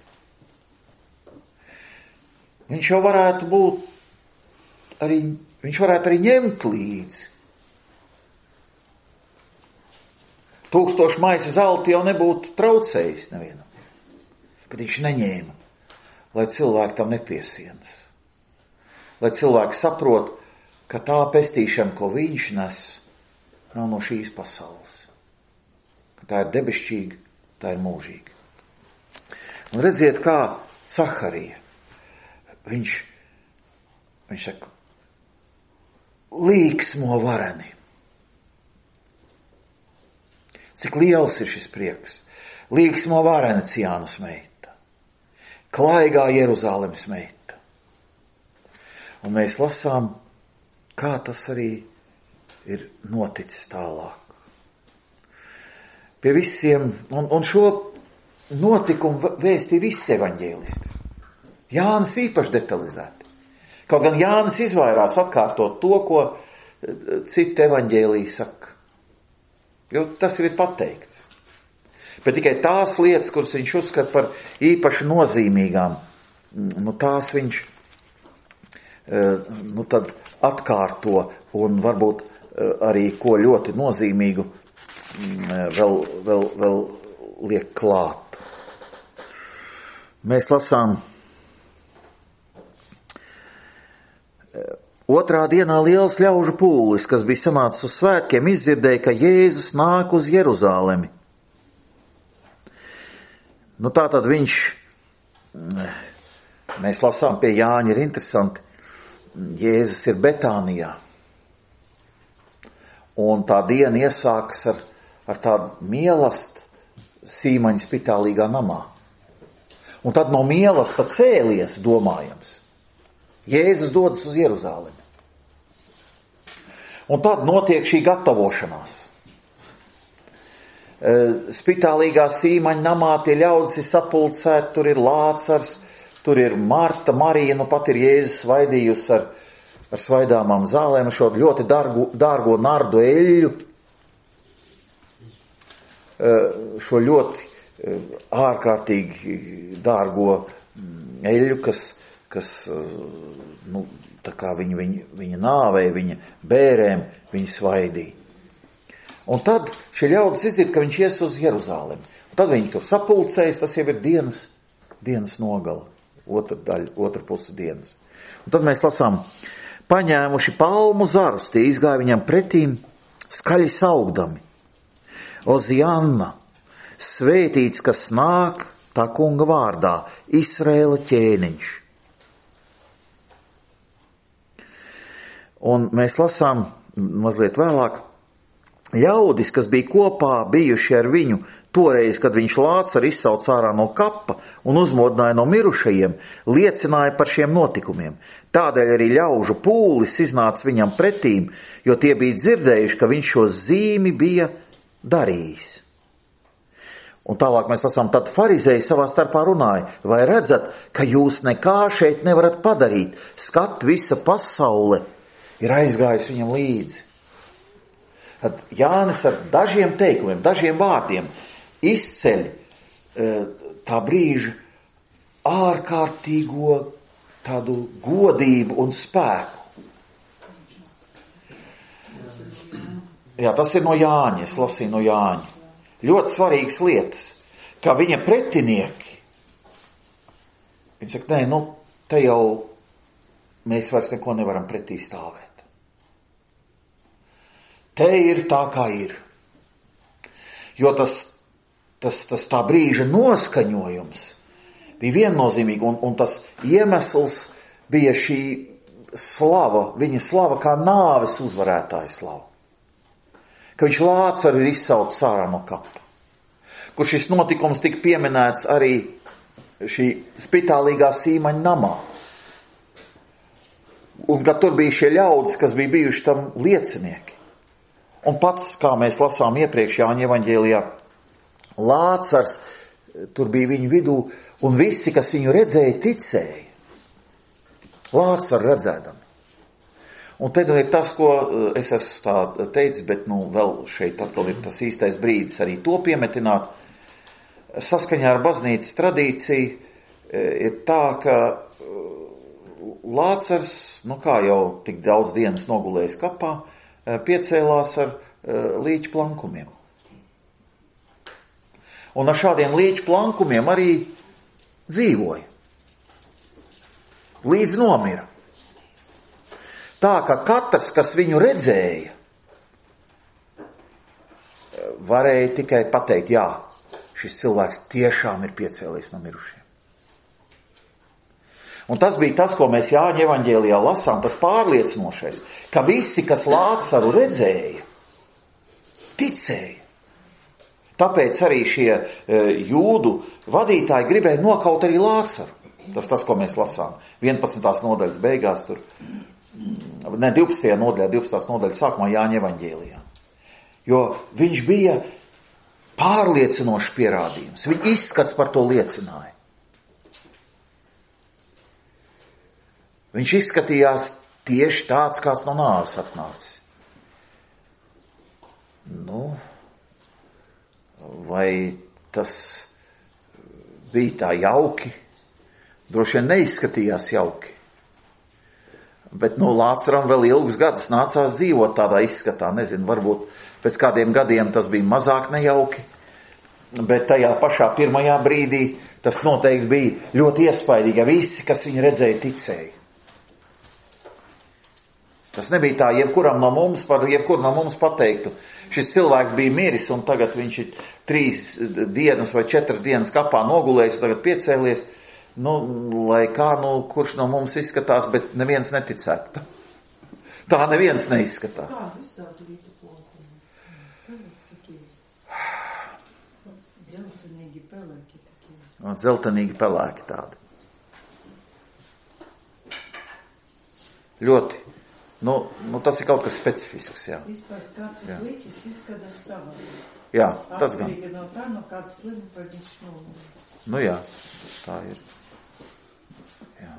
Viņš jau varētu būt viņš varētu arī ņemt līdzi. 1000 maisu zelta jau nebūtu traucējis nevienam. Bet viņš neņēma, lai cilvēki tam nepiesienas. Lai cilvēki saprot, ka tā pestīšana, ko viņš nes, nav no šīs pasaules. Ka tā ir debešķīga, tā ir mūžīga. Un redziet, kā Caharija. Viņš saka, līksmo vareni. Cik liels ir šis prieks. Līksmo vareni Ciānas meita. Klaigā Jeruzālemes meita. Un mēs lasām, kā tas arī ir noticis tālāk. Pie visiem, un šo notikumu vēstīja visi evaņģēlisti. Jānis īpaši detalizēti. Kaut gan Jānis izvairās atkārtot to, ko citi evaņģēliji saka. Jo tas jau ir pateikts. Bet tikai tās lietas, kuras viņš uzskata par īpaši nozīmīgām, tās viņš tad atkārto un varbūt arī ko ļoti nozīmīgu vēl liek klāt. Mēs lasām 2. dienā liels ļaužu pūlis, kas bija sanācis uz svētkiem, izdzirdēja, ka Jēzus nāk uz Jeruzālemi. Tātad viņš, mēs lasām pie Jāņa, ir interesanti, Jēzus ir Betānijā. Un tā diena iesākas ar tādu mielastu Sīmaņa spitālīgā namā. Un tad no mielasta cēlies, domājams, Jēzus dodas uz Jeruzālemi. Un tad notiek šī gatavošanās. Spitālīgā Sīmaņa namā tie ļaudis ir sapulcēti, tur ir Lācars, tur ir Marta, Marija, pat ir Jēzus svaidījusi ar svaidāmām zālēm šo ļoti dārgo nardu eļļu, šo ļoti ārkārtīgi dārgo eļļu, kas tā kā viņa nāvei, viņa bērēm, viņa svaidīja. Un tad šie ļaudis izdzird, ka viņš ies uz Jeruzālemi. Un tad viņi tur sapulcējas, tas jau ir dienas nogala, otra puses dienas. Un tad mēs lasām, paņēmuši palmu zarus, tie izgāja viņam pretīm skaļi saukdami: Ozianna, svētīts, kas nāk tā kunga vārdā, Izraēla ķēniņš. Un mēs lasām mazliet vēlāk, ļaudis, kas bija kopā bijuši ar viņu toreiz, kad viņš Lācaru izsauca ārā no kapa un uzmodināja no mirušajiem, liecināja par šiem notikumiem. Tādēļ arī ļaužu pūlis iznāca viņam pretīm, jo tie bija dzirdējuši, ka viņš šo zīmi bija darījis. Un tālāk mēs lasām, tad farizēji savā starpā runāja: vai redzat, ka jūs nekā šeit nevarat padarīt? Skat, visa pasaule ir aizgājis viņam līdzi. Tad Jānis ar dažiem teikumiem, dažiem vārdiem izceļ tā brīža ārkārtīgo tādu godību un spēku. Jā, tas ir no Jāņa, es lasīju no Jāņa. Ļoti svarīgas lietas, kā viņa pretinieki. Viņi saka, nē, te jau mēs vairs neko nevaram pretī stāvēt. Te ir tā, kā ir. Jo tas tā brīža noskaņojums bija viennozīmīgi, un tas iemesls bija šī slava, viņa slava kā nāves uzvarētāja slava. Ka viņš Lācaru ir izsaucis ārā no kapa. Kur šis notikums tika pieminēts arī šī spitālīgā Sīmaņa namā. Un ka tur bija šie ļaudis, kas bija bijuši tam liecinieki. Un pats, kā mēs lasām iepriekš Jāņa evaņģēlijā, Lācars tur bija viņu vidū, un visi, kas viņu redzēja, ticēja. Lācaru redzēdami. Un te ir tas, ko es esmu tā teicis, bet vēl šeit atkal ir tas īstais brīdis arī to piemetināt. Saskaņā ar baznīcas tradīciju ir tā, ka Lācars, kā jau tik daudz dienas nogulējis kapā, piecēlās ar līķu plankumiem. Un ar šādiem līķu plankumiem arī dzīvoja. Līdz nomira. Tā, ka katrs, kas viņu redzēja, varēja tikai pateikt, jā, šis cilvēks tiešām ir piecēlies no mirušiem. Un tas bija tas, ko mēs Jāņa evaņģēlijā lasām, tas pārliecinošais, ka visi, kas Lācaru redzēja, ticēja. Tāpēc arī šie jūdu vadītāji gribēja nokaut arī Lācaru. Tas, ko mēs lasām 11. nodaļas beigās, 12. nodaļas sākumā Jāņa evaņģēlijā. Jo viņš bija pārliecinošs pierādījums. Viņa izskats par to liecināja. Viņš izskatījās tieši tāds, kāds no nāves atnācis. Vai tas bija tā jauki? Droši vien neizskatījās jauki. Bet Lācaram vēl ilgus gadus nācās dzīvot tādā izskatā. Nezinu, varbūt pēc kādiem gadiem tas bija mazāk nejauki. Bet tajā pašā pirmajā brīdī tas noteikti bija ļoti iespaidīgi, ja visi, kas viņu redzēja, ticēja. Tas nebija tā, jebkuru no mums pateiktu, šis cilvēks bija miris un tagad viņš ir 3 dienas vai 4 dienas kapā nogulējis un tagad piecēlies. Lai kā, kurš no mums izskatās, bet neviens neticētu. Tā neviens neizskatās. Dzeltenīgi pelēki tādi. Ļoti. Tas ir kaut kas specifisks, jā. Vispār katrs līķis izskatās savādāk. Jā, tas gan. Atkarīgi no tā, no kāds slimu vai viņš nomira. Jā, tā ir. Jā.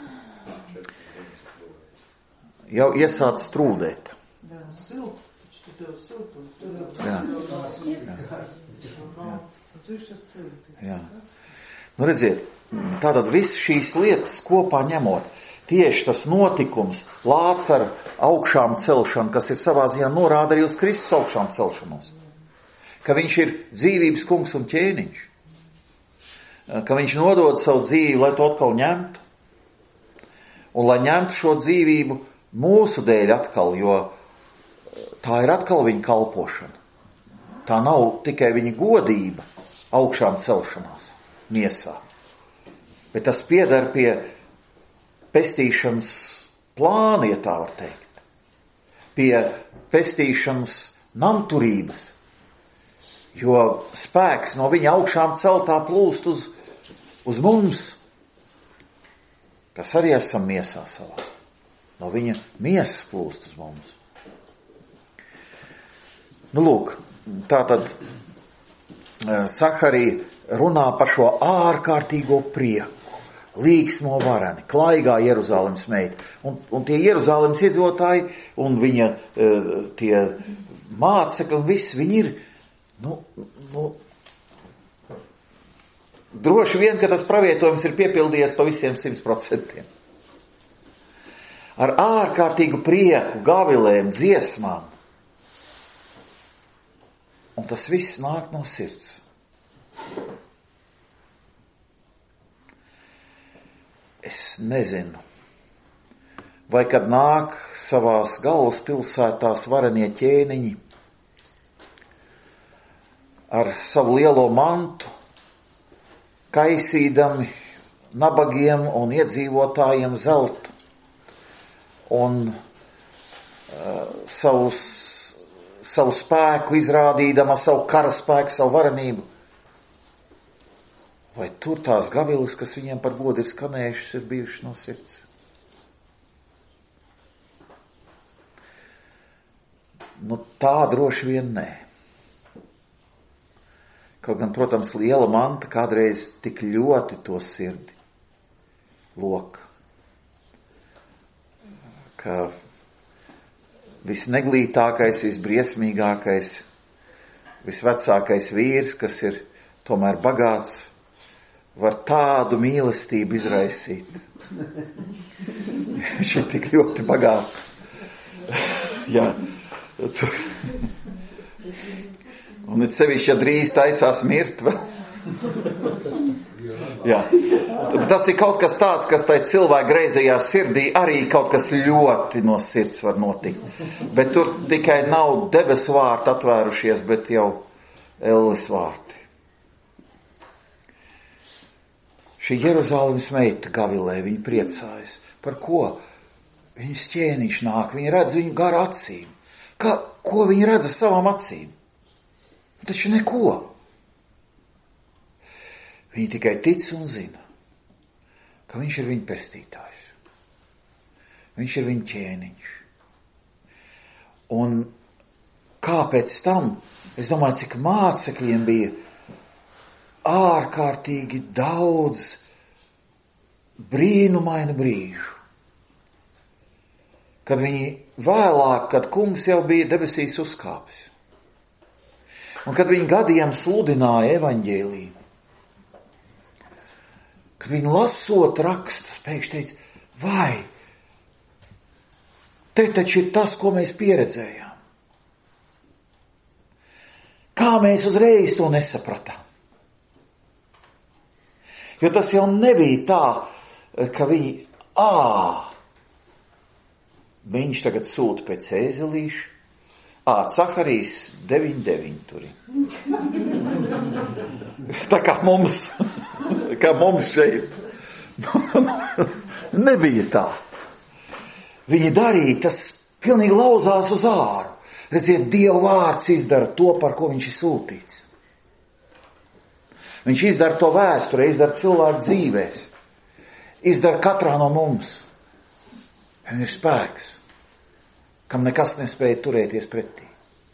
Jau iesāc strūdēt. Jā, siltu, taču tu tev siltu. Jā. Tu ir šas silti. Jā. Redziet, tātad viss šīs lietas kopā ņemot, tieši tas notikums, Lācara augšām celšana, kas ir savā ziņā norāda arī uz Kristus augšām celšanos. Ka viņš ir dzīvības kungs un ķēniņš. Ka viņš nodod savu dzīvi, lai to atkal ņemtu. Un lai ņemtu šo dzīvību mūsu dēļ atkal, jo tā ir atkal viņa kalpošana. Tā nav tikai viņa godība, augšām celšanās miesā, bet tas pieder pie pestīšanas plāna, ja tā var teikt, pie pestīšanas namturības, jo spēks no viņa augšām celtā plūst uz mums, kas arī esam miesā savā. No viņa miesas plūst uz mums. Nu, lūk, tātad Zaharija runā par šo ārkārtīgo prieku, līksmo vareni, klaigā Jeruzalemes meita. Un tie Jeruzalemes iedzīvotāji un viņa tie mācekļi un viss, viņi ir, droši vien, ka tas pravietojums ir piepildījies pa visiem 100%. Ar ārkārtīgu prieku, gavilēm, dziesmām. Un tas viss nāk no sirds. Es nezinu, vai kad nāk savās galvaspilsētās varenie ķēniņi ar savu lielo mantu, kaisīdami nabagiem un iedzīvotājiem zeltu un savu spēku izrādīdama, savu karaspēku, savu varenību. Vai tur tās gavilas, kas viņiem par godu ir skanējušas, ir bijušas no sirds? Tā droši vien nē. Kaut gan, protams, liela manta kādreiz tik ļoti to sirdi loka, ka visneglītākais, visbriesmīgākais, visvecākais vīrs, kas ir tomēr bagāts, var tādu mīlestību izraisīt. Viņš ir tik ļoti bagāts. Jā. Un it sevišķi, ja drīz taisās mirt vēl. Jā. Tas ir kaut kas tāds, kas tai cilvēka greizajā sirdī arī kaut kas ļoti no sirds var notikt. Bet tur tikai nav debesu vārti atvērušies, bet jau elles vārti. Šī Jeruzalemes meita gavilē, viņa priecājas. Par ko? Viņas ķēniņš nāk, viņa redz viņu gar acīm. Ko viņa redz ar savām acīm? Taču neko. Viņa tikai tic un zina, ka viņš ir viņa pestītājs. Viņš ir viņa ķēniņš. Un kāpēc tam? Es domāju, cik mācekļiem bija ārkārtīgi daudz brīnumainu brīžu. Kad viņi vēlāk, kad kungs jau bija debesīs uzkāpis. Un kad viņi gadiem sludināja evaņģēliju, kad viņi lasot rakstus, pēkšņi teica, vai, te taču ir tas, ko mēs pieredzējām. Kā mēs uzreiz to nesapratām? Jo tas jau nebija tā, ka viņi, viņš tagad sūta pēc ēzelīša, Zaharijs 9.9 tur ir. Tā kā mums šeit. Nebija tā. Viņi darīja, tas pilnīgi lauzās uz āru. Redziet, Dieva vārds izdara to, par ko viņš ir sūtīts. Viņš izdara to vēsturē, izdara cilvēku dzīvēs. Izdara katrā no mums. Viņam ir spēks, kam nekas nespēja turēties pretī.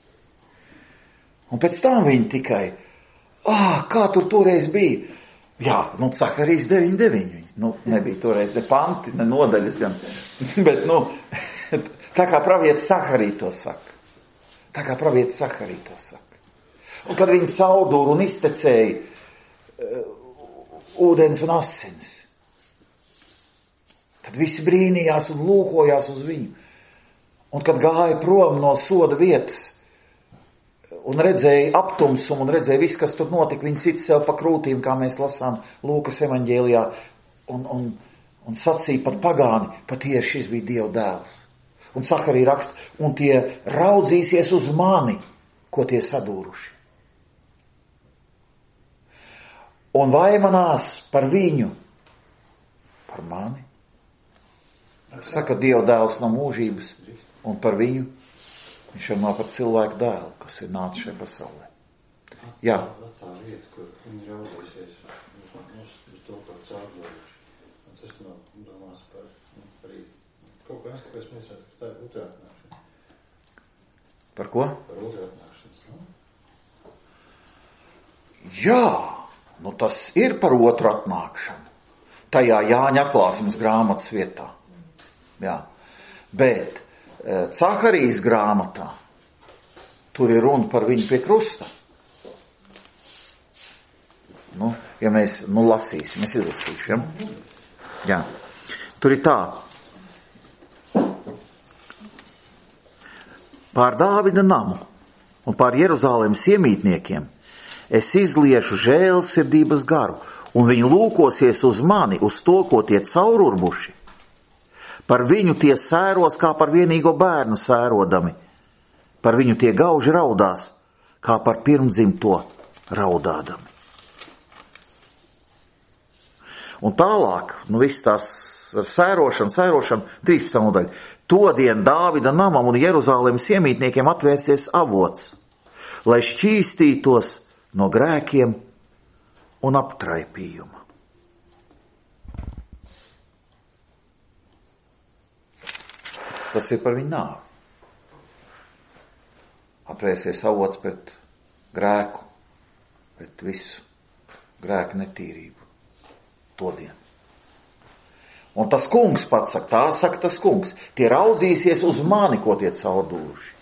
Un pēc tam viņi tikai, kā tur toreiz bija? Jā, Zaharijs 9.9. Nebija toreiz ne panti, ne nodaļas gan. Bet, tā kā pravietis Zaharija to saka. Un kad viņi saudūru un iztecēja ūdens un asins, tad visi brīnījās un lūkojās uz viņu. Un kad gāja prom no soda vietas un redzēja aptumsumu un redzēja visu, kas tur notika, viņi sit sev pa krūtīm, kā mēs lasām Lūkas evaņģēlijā, un sacīja pat pagāni, patiesi šis bija Dieva dēls. Un Sakarija raksta, un tie raudzīsies uz mani, ko tie sadūruši. Un vaimanās par viņu, par mani. Saka Dieva dēls no mūžības, un par viņu viņš runā par cilvēku dēlu, kas ir nācis šajā pasaulē. Jā. Tā vieta, kur viņi raudzīsies uz to, ko caurdojuši. Un tas domās par arī kaut ko kāpēc mēs redzam, ka tā ir otrātnāšana. Par ko? Par otrātnāšanas. Jā, tas ir par otru atnākšanu. Tajā Jāņa atklāsmes grāmatas vietā. Jā. Bet Cakarijas grāmatā tur ir runa par viņu pie krusta. Ja mēs lasīsim, es izlasīšu. Ja? Jā. Tur ir tā. Pār Dāvida namu un pār Jeruzālēmas iemītniekiem es izliešu žēlsirdības garu, un viņi lūkosies uz mani, uz to, ko tie caururbuši. Par viņu tie sēros, kā par vienīgo bērnu sērodami. Par viņu tie gauži raudās, kā par pirmdzimto raudādami. Un tālāk, viss tās sērošana, 13. nodaļa. Todien Dāvida namam un Jeruzālēmas iemītniekiem atvērsies avots, lai šķīstītos no grēkiem un aptraipījuma. Tas ir par viņu nāvi. Atvērsies avots pret grēku, pret visu grēku netīrību. Todien. Un tas kungs pats saka, tā saka tas kungs, tie raudzīsies uz mani, ko tie caurdūruši.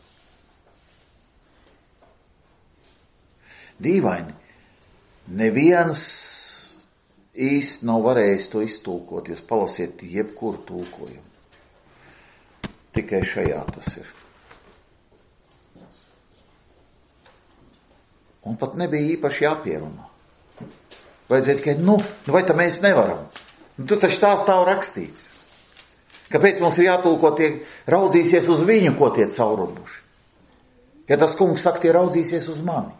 Dīvaini, neviens īsti nav varējis to iztulkot, jūs palasiet jebkuru tulkojumu. Tikai šajā tas ir. Un pat nebija īpaši jāpierunā. Vajadzēja tikai, vai tā mēs nevaram? Tur taču tā stāv rakstīts. Kāpēc mums ir jātulko tie raudzīsies uz viņu, ko tie caururbuši? Ja tas kungs saka, tie raudzīsies uz mani.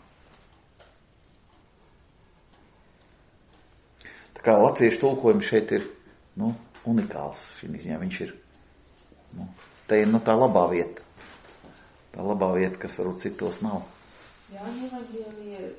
Tā kā latviešu tulkojums šeit ir, unikāls. Viņš ir, te ir, tā labā vieta. Tā labā vieta, kas varbūt citos nav. Jāņa evaņģēlija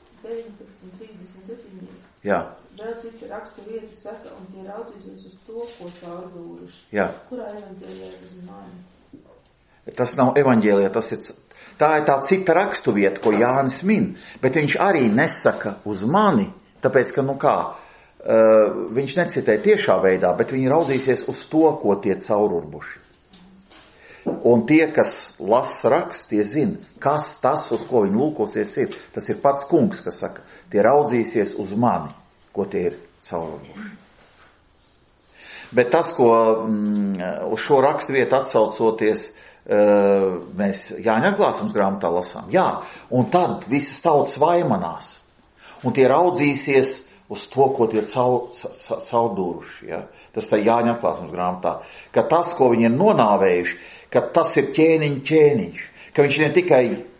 19:37. Jā. Vēl cita rakstu vieta saka, un tie raudzīsies uz to, ko caurdūruši. Jā. Kurā evaņģēlijā ir uz mani? Tas nav evaņģēlijā, tā ir tā cita rakstu vieta, ko Jānis min, bet viņš arī nesaka uz mani, tāpēc, ka, viņš necitē tiešā veidā, bet viņi raudzīsies uz to, ko tie caururbuši. Un tie, kas lasa rakstu, tie zina, kas tas, uz ko viņi lūkosies ir. Tas ir pats kungs, kas saka, tie raudzīsies uz mani, ko tie ir caururbuši. Bet tas, ko uz šo rakstu vietu atsaucoties, mēs Jāņa atklāsmes grāmatā lasām. Jā, un tad visas tautas vaimanās. Un tie raudzīsies uz to, ko tie caurdūruši. Ja? Tas tā Jāņa atklāsmes grāmatā. Ka tas, ko viņi ir nonāvējuši, ka tas ir ķēniņš. Ka viņš ne tikai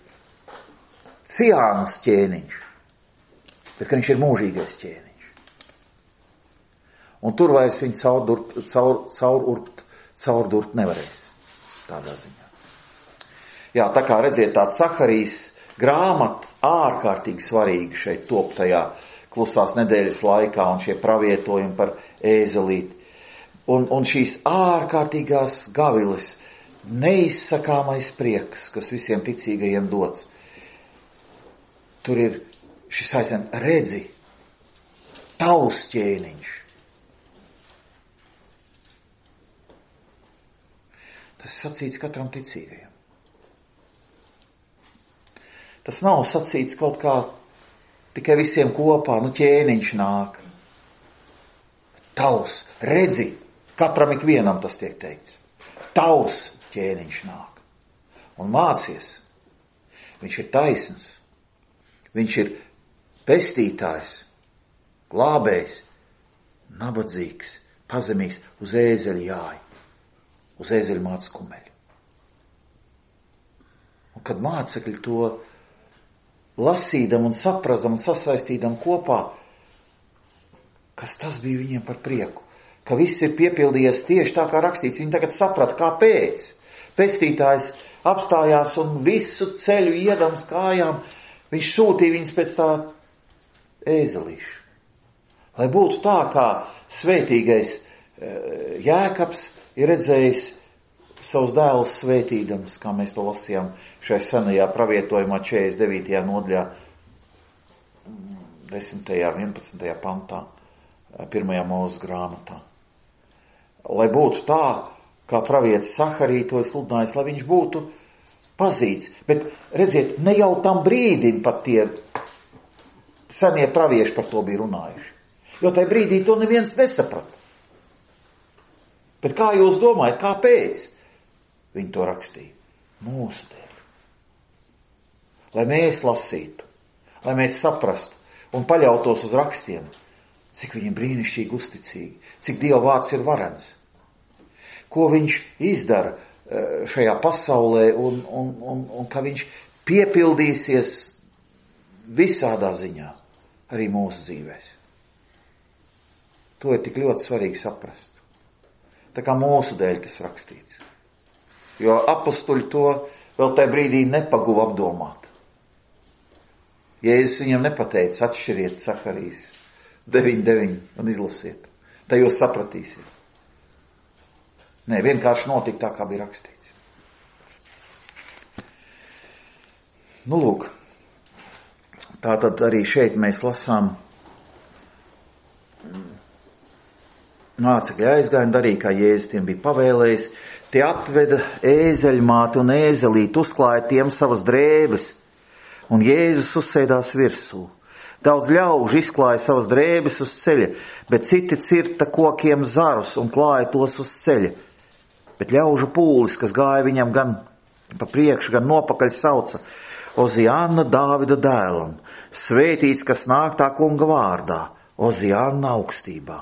ciānas ķēniņš, bet ka viņš ir mūžīgais ķēniņš. Un tur vairs viņu caurdurt nevarēs. Tādā ziņā. Jā, tā kā redziet, tā Cakarijas grāmata ārkārtīgi svarīga šeit top tajā klusās nedēļas laikā un šie pravietojumi par ēzelīti. Un šīs ārkārtīgās gaviles, neizsakāmais prieks, kas visiem ticīgajiem dots. Tur ir šis aicināts, redzi, tavs ķēniņš. Tas sacīts katram ticīgajam. Tas nav sacīts kaut kā tikai visiem kopā, ķēniņš nāk. Tavs, redzi, katram ikvienam tas tiek teikts. Tavs ķēniņš nāk. Un mācies. Viņš ir taisns. Viņš ir pestītājs, glābējs, nabadzīgs, pazemīgs, uz ēzeļa jāj. uz ēzeļmātes kumeļu. Un kad mācekļi to lasīdam un saprasdam un sasaistīdam kopā, kas tas bija viņiem par prieku, ka viss ir piepildījies tieši tā, kā rakstīts. Viņi tagad saprata, kāpēc. Pestītājs apstājās un visu ceļu iedams kājām, viņš sūtīja viņus pēc tā ēzelīša. Lai būtu tā, kā svētīgais Jēkabs ir redzējis savus dēlus svētīdams, kā mēs to lasījām šajā senajā pravietojumā 49. nodaļā 10. 11. pantā 1. Mūzes grāmatā. Lai būtu tā, kā pravietis Saharija to sludinājis, lai viņš būtu pazīts. Bet, redziet, ne jau tam brīdim pat tie senie pravieši par to bija runājuši. Jo tajā brīdī to neviens nesaprata. Bet kā jūs domājat, kāpēc viņi to rakstīja? Mūsu dēļ. Lai mēs lasītu, lai mēs saprastu un paļautos uz rakstiem, cik viņiem brīnišķīgi uzticīgi, cik Dieva vārds ir varens, ko viņš izdara šajā pasaulē un ka viņš piepildīsies visādā ziņā, arī mūsu dzīvēs. To ir tik ļoti svarīgi saprast. Tā kā mūsu dēļ tas rakstīts. Jo apostuļi to vēl tajā brīdī nepaguva apdomāt. Jēzus viņam nepateica, atšķiriet Saharijas 9.9 un izlasiet. Tā jūs sapratīsiet. Nē, vienkārši notika tā, kā bija rakstīts. Nu, lūk. Tātad arī šeit mēs lasām, mācekļi aizgāja un darīja, kā Jēzus tiem bija pavēlējis. Tie atveda ēzeļmāti un ēzelīti, uzklāja tiem savas drēbes, un Jēzus uzsēdās virsū. Daudz ļaužu izklāja savas drēbes uz ceļa, bet citi cirta kokiem zarus un klāja tos uz ceļa. Bet ļaužu pūlis, kas gāja viņam gan pa priekšu, gan nopakaļ, sauca: Oziāna Dāvida dēlam, svētīts, kas nāk tā kunga vārdā, Oziāna augstībā.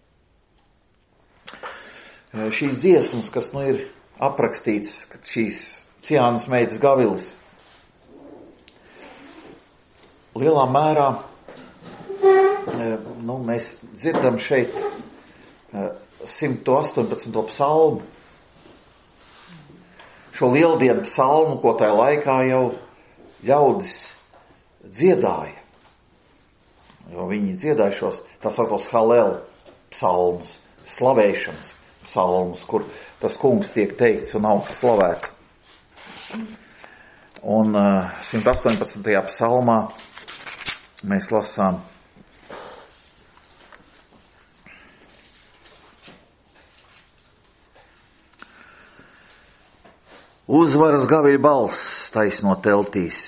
Šīs dziesmas, kas ir aprakstīts, šīs Ciānas meitas gavilis, lielā mērā mēs dzirdam šeit 118. psalmu. Šo lieldienu psalmu, ko tajā laikā jau ļaudis dziedāja. Jo viņi dziedāja šos tā saucamos halel psalmus, slavēšanas psalmus, kur tas kungs tiek teikts un augsts slavēts. Un 118. psalmā mēs lasām: Uzvaras gaviļa balss taisno teltīs.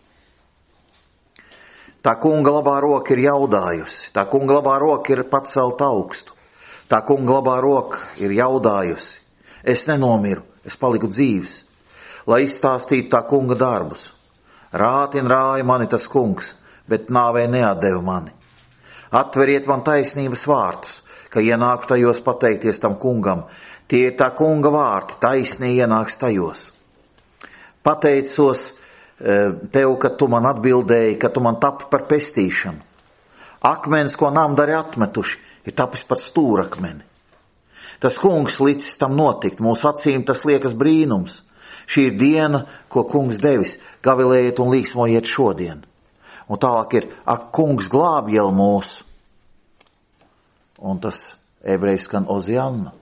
Tā kunga labā roka ir jaudājusi, tā kunga labā roka ir pacelt augstu. Tā kunga labā roka ir jaudājusi. Es nenomiru, es paliku dzīvs, lai izstāstītu tā kunga darbus. Rātin rāja mani tas kungs, bet nāvē neatdeva mani. Atveriet man taisnības vārtus, ka ienāku tajos pateikties tam kungam. Tie ir tā kunga vārti, taisnī ienāks tajos. Pateicos tev, ka tu man atbildēji, ka tu man tapi par pestīšanu. Akmens, ko namdari atmetuši, ir tapis par stūrakmeni. Tas kungs licis tam notikt, mūsu acīm tas liekas brīnums. Šī ir diena, ko kungs devis, gavilējiet un līksmojiet šodien. Un tālāk ir: ak, kungs glāb jau mūsu. Un tas ebrejiski skan Oziāna.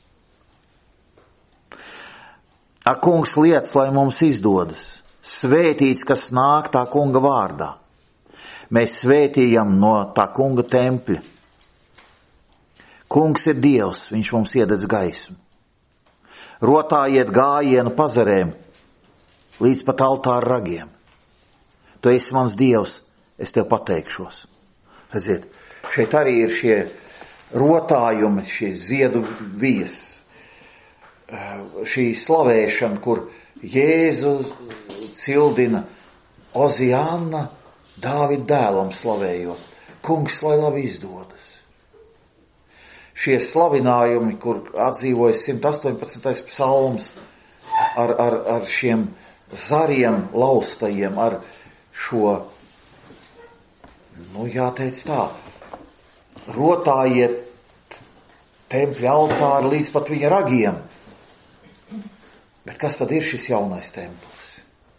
Ak, kungs liec, lai mums izdodas. Svētīts, kas nāk tā kunga vārdā. Mēs svētījam no tā kunga tempļa. Kungs ir Dievs, viņš mums iededz gaismu. Rotājiet gājienu pazarēm līdz pat altāra ragiem. Tu esi mans Dievs, es tev pateikšos. Redziet, šeit arī ir šie rotājumi, šie ziedu vijas, šī slavēšana, kur Jēzu cildina Oziāna Dāvida dēlam slavējot. Kungs, lai labi izdodas. šie slavinājumi, kur atdzīvojas 118. psalms ar šiem zariem laustajiem, ar šo, jāteic tā, rotājiet tempļa altāri līdz pat viņa ragiem. Bet kas tad ir šis jaunais templis?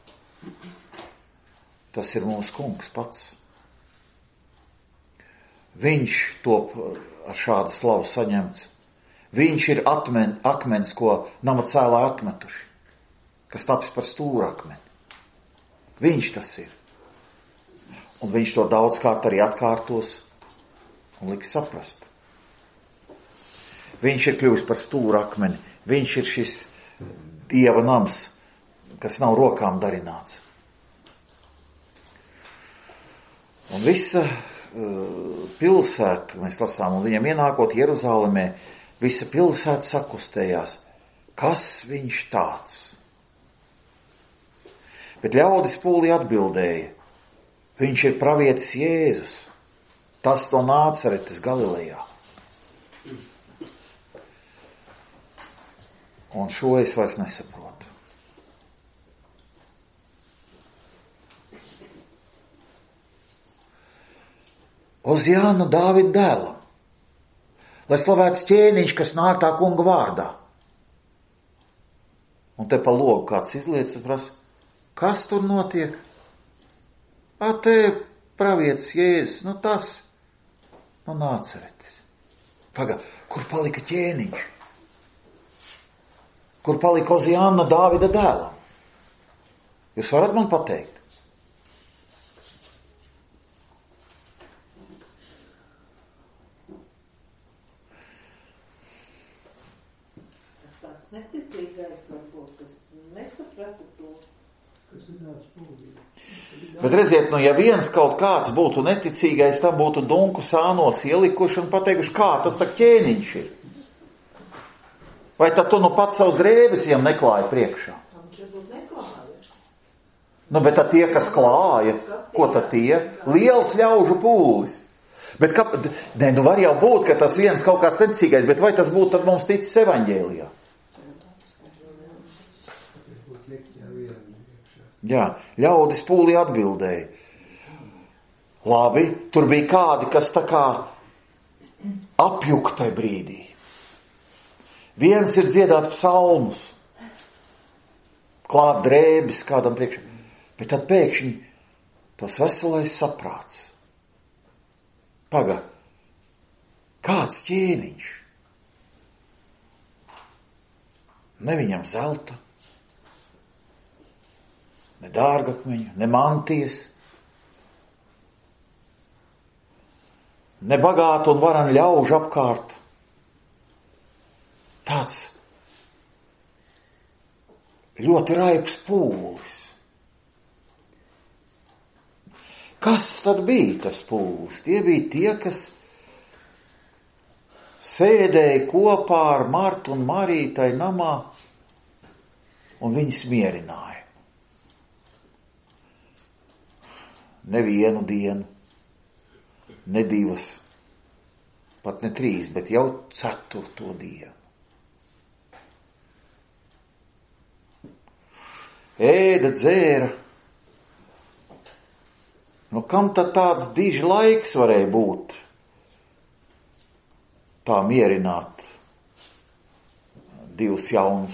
Tas ir mūsu kungs pats. Viņš top ar šādu slavu saņemts. Viņš ir akmens, ko nama cēlā atmetuši, kas tapis par stūrakmeni. Viņš tas ir. Un viņš to daudzkārt arī atkārtos un liks saprast. Viņš ir kļuvis par stūrakmeni. Viņš ir šis Dieva nams, kas nav rokām darināts. Un visa pilsēta, mēs lasām, un viņam ienākot Jeruzālemē, visa pilsēta sakustējās. Kas viņš tāds? Bet ļaudis pūlī atbildēja. Viņš ir pravietis Jēzus, tas no Nācaretes Galilejā. Un šo es vairs nesaprotu. Oziāna Dāvida dēlam, lai slavēts ķēniņš, kas nāk tā kunga vārdā. Un te pa logu kāds izliec, prasa, kas tur notiek? Te pravietis Jēzus, tas, no Nācaretes. Kur palika ķēniņš? Kur palika Oziāna Dāvida dēlam? Jūs varat man pateikt? Tas tāds neticīgais varbūt, es nesapratu to. Bet redziet, ja viens kaut kāds būtu neticīgais, tam būtu dunku sānos ielikuši un pateikuši, kā tas tā ķēniņš ir. Vai tad tu pats savus drēbes viņam neklāja priekšā? Bet tad tie, kas klāja, ko tad tie? Liels ļaužu pūlis. Bet var jau būt, ka tas viens kaut kāds neticīgais, bet vai tas būtu tad mums ticis evaņģēlijā? Jā, ļaudis pūlī atbildēja. Labi, tur bija kādi, kas tā kā apjuktai brīdī. Viens ir dziedāt psalmus, klāt drēbes kādam priekšā, bet tad pēkšņi tas veselais saprāts. Kāds ķēniņš? Ne viņam zelta, ne dārgakmeņa, ne mantijas, ne bagātu un varan ļaužu apkārt. Tāds ļoti raips pūlis. Kas tad bija tas pūlis? Tie bija tie, kas sēdēja kopā ar Martu un Mariju tai namā un viņas mierināja. Nevienu dienu, ne divas, pat ne 3, bet jau 4. dienu. Ēda, dzēra. Kam tad tāds diži laiks varēja būt? Tā mierināt 2 jaunas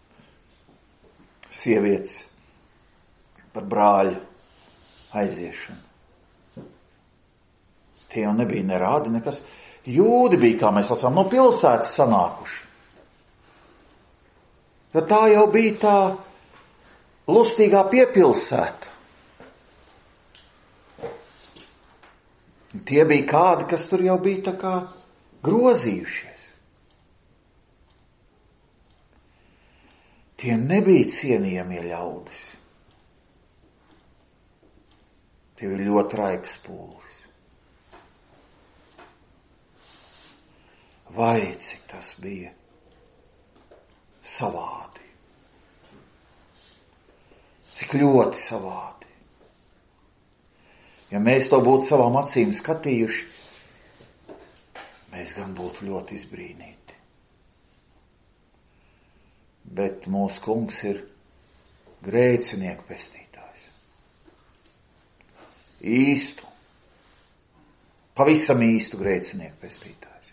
sievietes par brāļa aiziešanu. Tie jau nebija nerādi nekas. Jūdi bija, kā mēs lasām, no pilsētas sanākuši. Jo tā jau bija tā lustīgā piepilsēta. Tie bija kādi, kas tur jau bija tā kā grozījušies. Tie nebija cienījamie ļaudis. Tie bija ļoti raips pūlis. Vai cik tas bija savādi. Cik ļoti savādi. Ja mēs to būtu savām acīm skatījuši, mēs gan būtu ļoti izbrīnīti. Bet mūsu kungs ir grēcinieku pestītājs. Īstu, pavisam īstu grēcinieku pestītājs.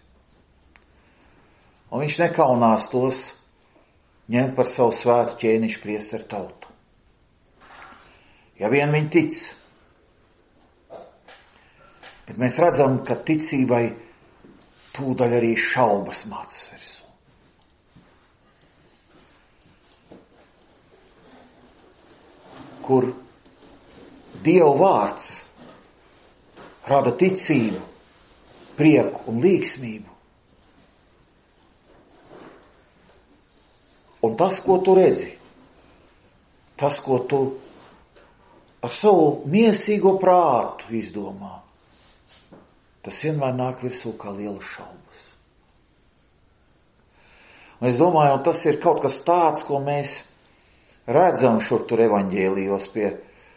Un viņš nekaunās tos ņemt par savu svētu ķēnišu priesteru tautu. Ja vien viņi tic. Bet mēs redzam, ka ticībai tūdaļ arī šaubas mācas virsū. Kur Dieva vārds rada ticību, prieku un līgsmību. Un tas, ko tu redzi, tas, ko tu ar savu miesīgo prātu izdomā, tas vienmēr nāk virsū kā lielas šaubas. Un es domāju, un tas ir kaut kas tāds, ko mēs redzam šur tur evaņģēlijos pie.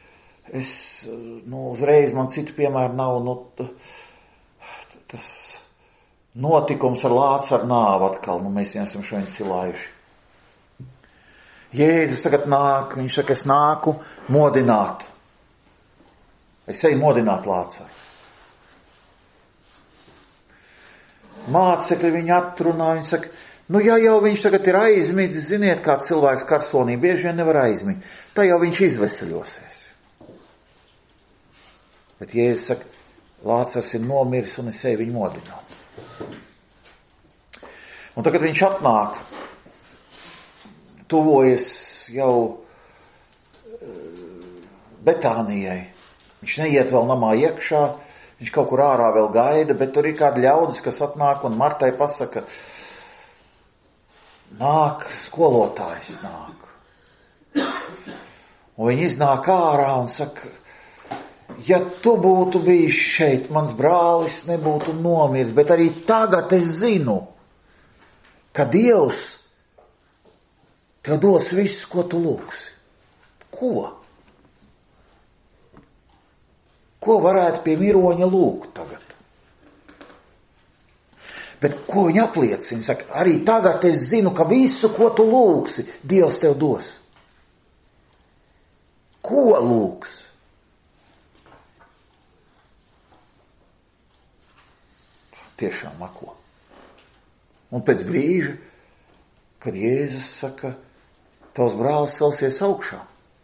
Uzreiz man citu piemēru nav, tas notikums ar Lācaru nāvu atkal, mēs viņu esam šodien cilājuši. Jēzus tagad nāk, viņš saka, es nāku modināt. Es eju modināt Lācaru. Mācekļi viņu atrunā, viņi saka, ja jau viņš tagad ir aizmidis, ziniet, kā cilvēks karsonī bieži vien nevar aizmigt, tā jau viņš izveseļosies. Bet Jēzus saka, Lācars ir nomiris un es eju viņu modināt. Un tagad viņš atnāk, tuvojas jau Betānijai. Viņš neiet vēl namā iekšā, viņš kaut kur ārā vēl gaida, bet tur ir kādi ļaudis, kas atnāk un Martai pasaka, nāk, skolotājs nāk. Un viņi iznāk ārā un saka, ja tu būtu bijis šeit, mans brālis nebūtu nomiris, bet arī tagad es zinu, ka Dievs tev dos visu, ko tu lūgsi. Ko? Ko varētu pie miroņa lūgt tagad? Bet ko viņa apliecina? Viņa saka, arī tagad es zinu, ka visu, ko tu lūgsi, Dievs tev dos. Ko lūgsi? Tiešām mako. Un pēc brīža, kad Jēzus saka, tavs brālis celsies augšā.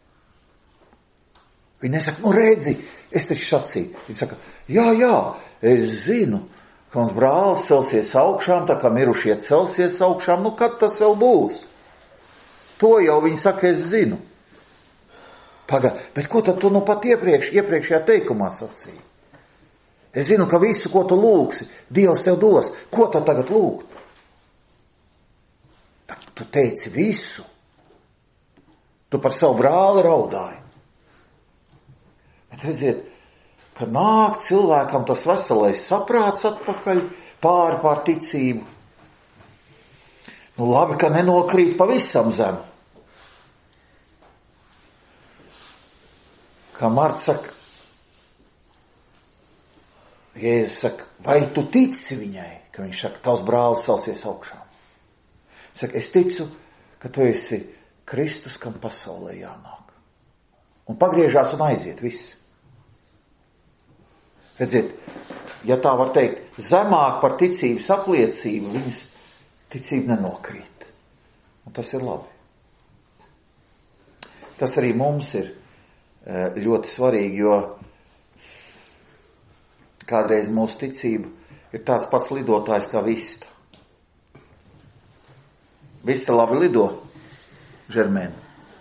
Viņi nesaka, redzi, es taču sacīju. Viņi saka, jā, es zinu, ka mans brālis celsies augšām, tā kā mirušie celsies augšām, kad tas vēl būs? To jau viņi saka, es zinu. Bet ko tad tu pat iepriekšējā teikumā sacīji? Es zinu, ka visu, ko tu lūgsi, Dievs tev dos. Ko tad tagad lūgt? Tu teici visu. Tu par savu brāli raudāji. Bet redziet, kad nāk cilvēkam tas veselais saprāts atpakaļ pār ticību. Labi, ka nenokrīt pavisam zemu. Kā Marta saka, Jēzus saka, vai tu tici viņai, ka viņš saka, tavs brālis celsies augšā? Saka, es ticu, ka tu esi Kristus, kam pasaulē jānāk. Un pagriežās un aiziet viss. Redziet, ja tā var teikt, zemāk par ticības apliecību, viņas ticība nenokrīt. Un tas ir labi. Tas arī mums ir ļoti svarīgi, jo kādreiz mūsu ticība ir tāds pats lidotājs kā vista. Vista labi lido, Žermēn.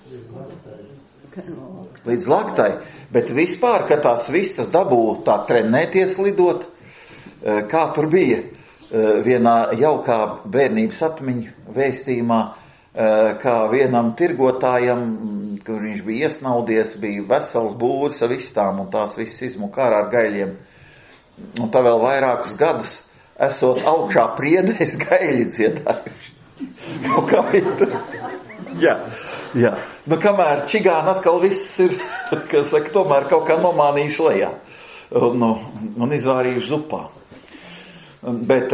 Līdz laktai. Bet vispār, kad tās vistas dabū tā trenēties lidot, kā tur bija vienā jaukā bērnības atmiņu vēstījumā, kā vienam tirgotājam, kur viņš bija iesnaudies, bija vesels būris ar vistām un tās visas izmuka ārā ar gaļiem. Un tā vēl vairākus gadus esot augšā priedēs gaļi dziedājuši. Kaut kā viņa. Jā. Kamēr čigāni atkal viss ir, kas saka, tomēr kaut kā nomānījuši lejā un izvārījuši zupā. Bet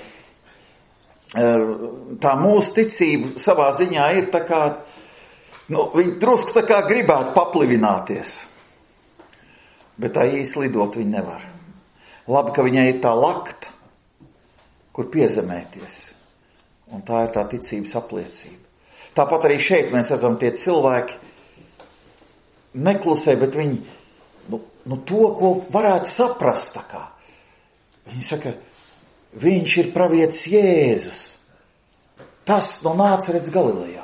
tā mūsu ticība savā ziņā ir tā kā, viņi drusku tā kā gribētu paplivināties. Bet tā īsti lidot viņi nevar. Labi, ka viņai ir tā lakta, kur piezemēties. Un tā ir tā ticības apliecība. Tāpat arī šeit mēs redzam tie cilvēki neklusē, bet viņi to, ko varētu saprast tā kā. Viņi saka, viņš ir pravietis Jēzus. Tas no Nācerets Galilejā.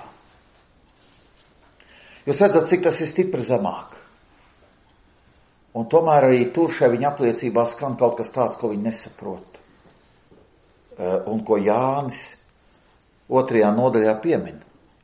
Jūs redzat, cik tas ir stipri zemāk. Un tomēr arī tur šai viņa apliecībā skan kaut kas tāds, ko viņi nesaprot. Un ko Jānis 2. nodaļā piemin.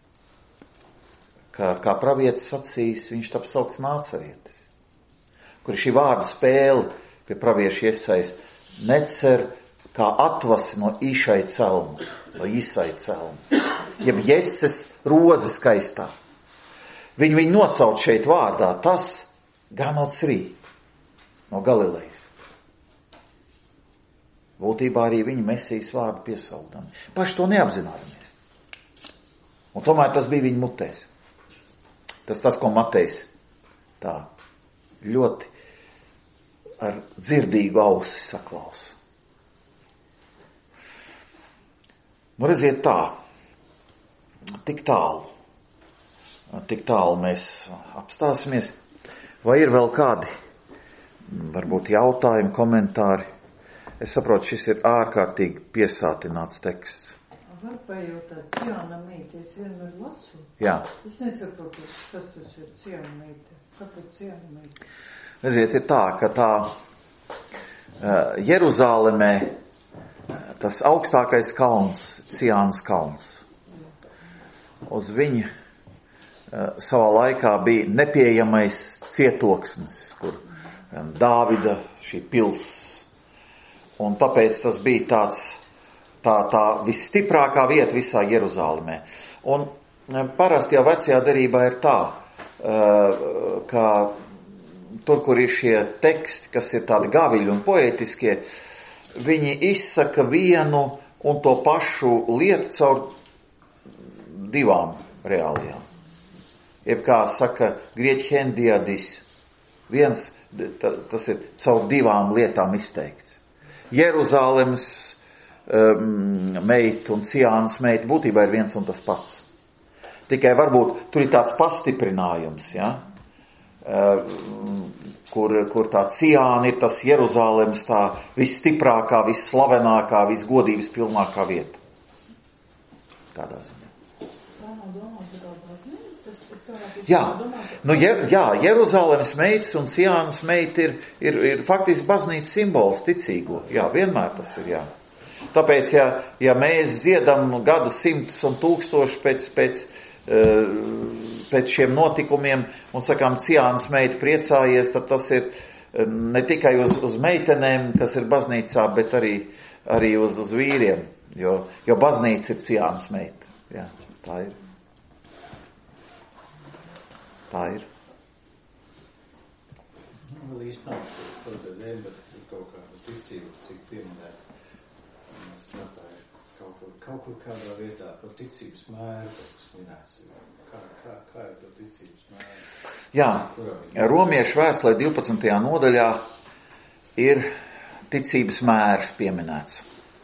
Kā pravietis sacīs, viņš taps saukts Nācerietis. Kur šī vārda spēle pie pravieša Jesais necer kā atvasi no Īšai celma, no Īsai celma. Jeb Jeses roze skaistā. Viņu nosauc šeit vārdā, tas Ganots Rī, no Galilejas. Būtībā arī viņa Mesijas vārdu piesaudami. Paši to neapzināmies. Un tomēr tas bija viņa mutēs. Tas, ko Matejs tā ļoti ar dzirdīgu ausi saklausa. Redziet tā, tik tālu mēs apstāsimies. Vai ir vēl kādi, varbūt jautājumi, komentāri? Es saprotu, šis ir ārkārtīgi piesātināts teksts. Var pajautāt, Ciāna meita, es vienmēr lasu. Jā. Es nesaprotu, kas tas ir Ciāna meita. Kāpēc Ciāna meita? Redziet, ir tā, ka tā Jeruzālemē tas augstākais kalns, Ciānas kalns, uz viņa savā laikā bija nepieejamais cietoksnis, kur Dāvida šī pils. Un tāpēc tas bija tāds tā visstiprākā vieta visā Jeruzālemē. Un parasti jau vecajā derībā ir tā, ka tur, kur ir šie teksti, kas ir tādi gaviļi un poētiskie, viņi izsaka vienu un to pašu lietu caur divām reālijām. Jeb kā saka grieķi hendiadis, tas ir caur divām lietām izteikts. Jeruzālemes meita un Ciānas meita būtībā ir viens un tas pats. Tikai varbūt tur ir tāds pastiprinājums, ja? Kur tā Ciāna ir tas Jeruzālemes tā visstiprākā, visslavenākā, visgodības pilnākā vieta. Tādā ziņā. Tā nav domāta kā baznīca? Jā, Jeruzālemes meitas un Ciānas meita ir faktiski baznīcas simbols ticīgo. Jā, vienmēr tas ir, jā. Tāpēc, ja mēs dziedam gadu simtus un tūkstoši pēc šiem notikumiem un sakām, Ciānas meita priecājies, tad tas ir ne tikai uz meitenēm, kas ir baznīcā, bet arī uz vīriem, jo baznīca ir Ciānas meita. Jā, tā ir. Tā ir. Vēl īsti nav par tādiem, bet kaut kāda ticība tik pieminēta. Kaut kur kādā vietā par ticības mēru, kas minēts. Kā ir par ticības mēru? Jā, Romiešu vēstulē 12. nodaļā ir ticības mērs pieminēts.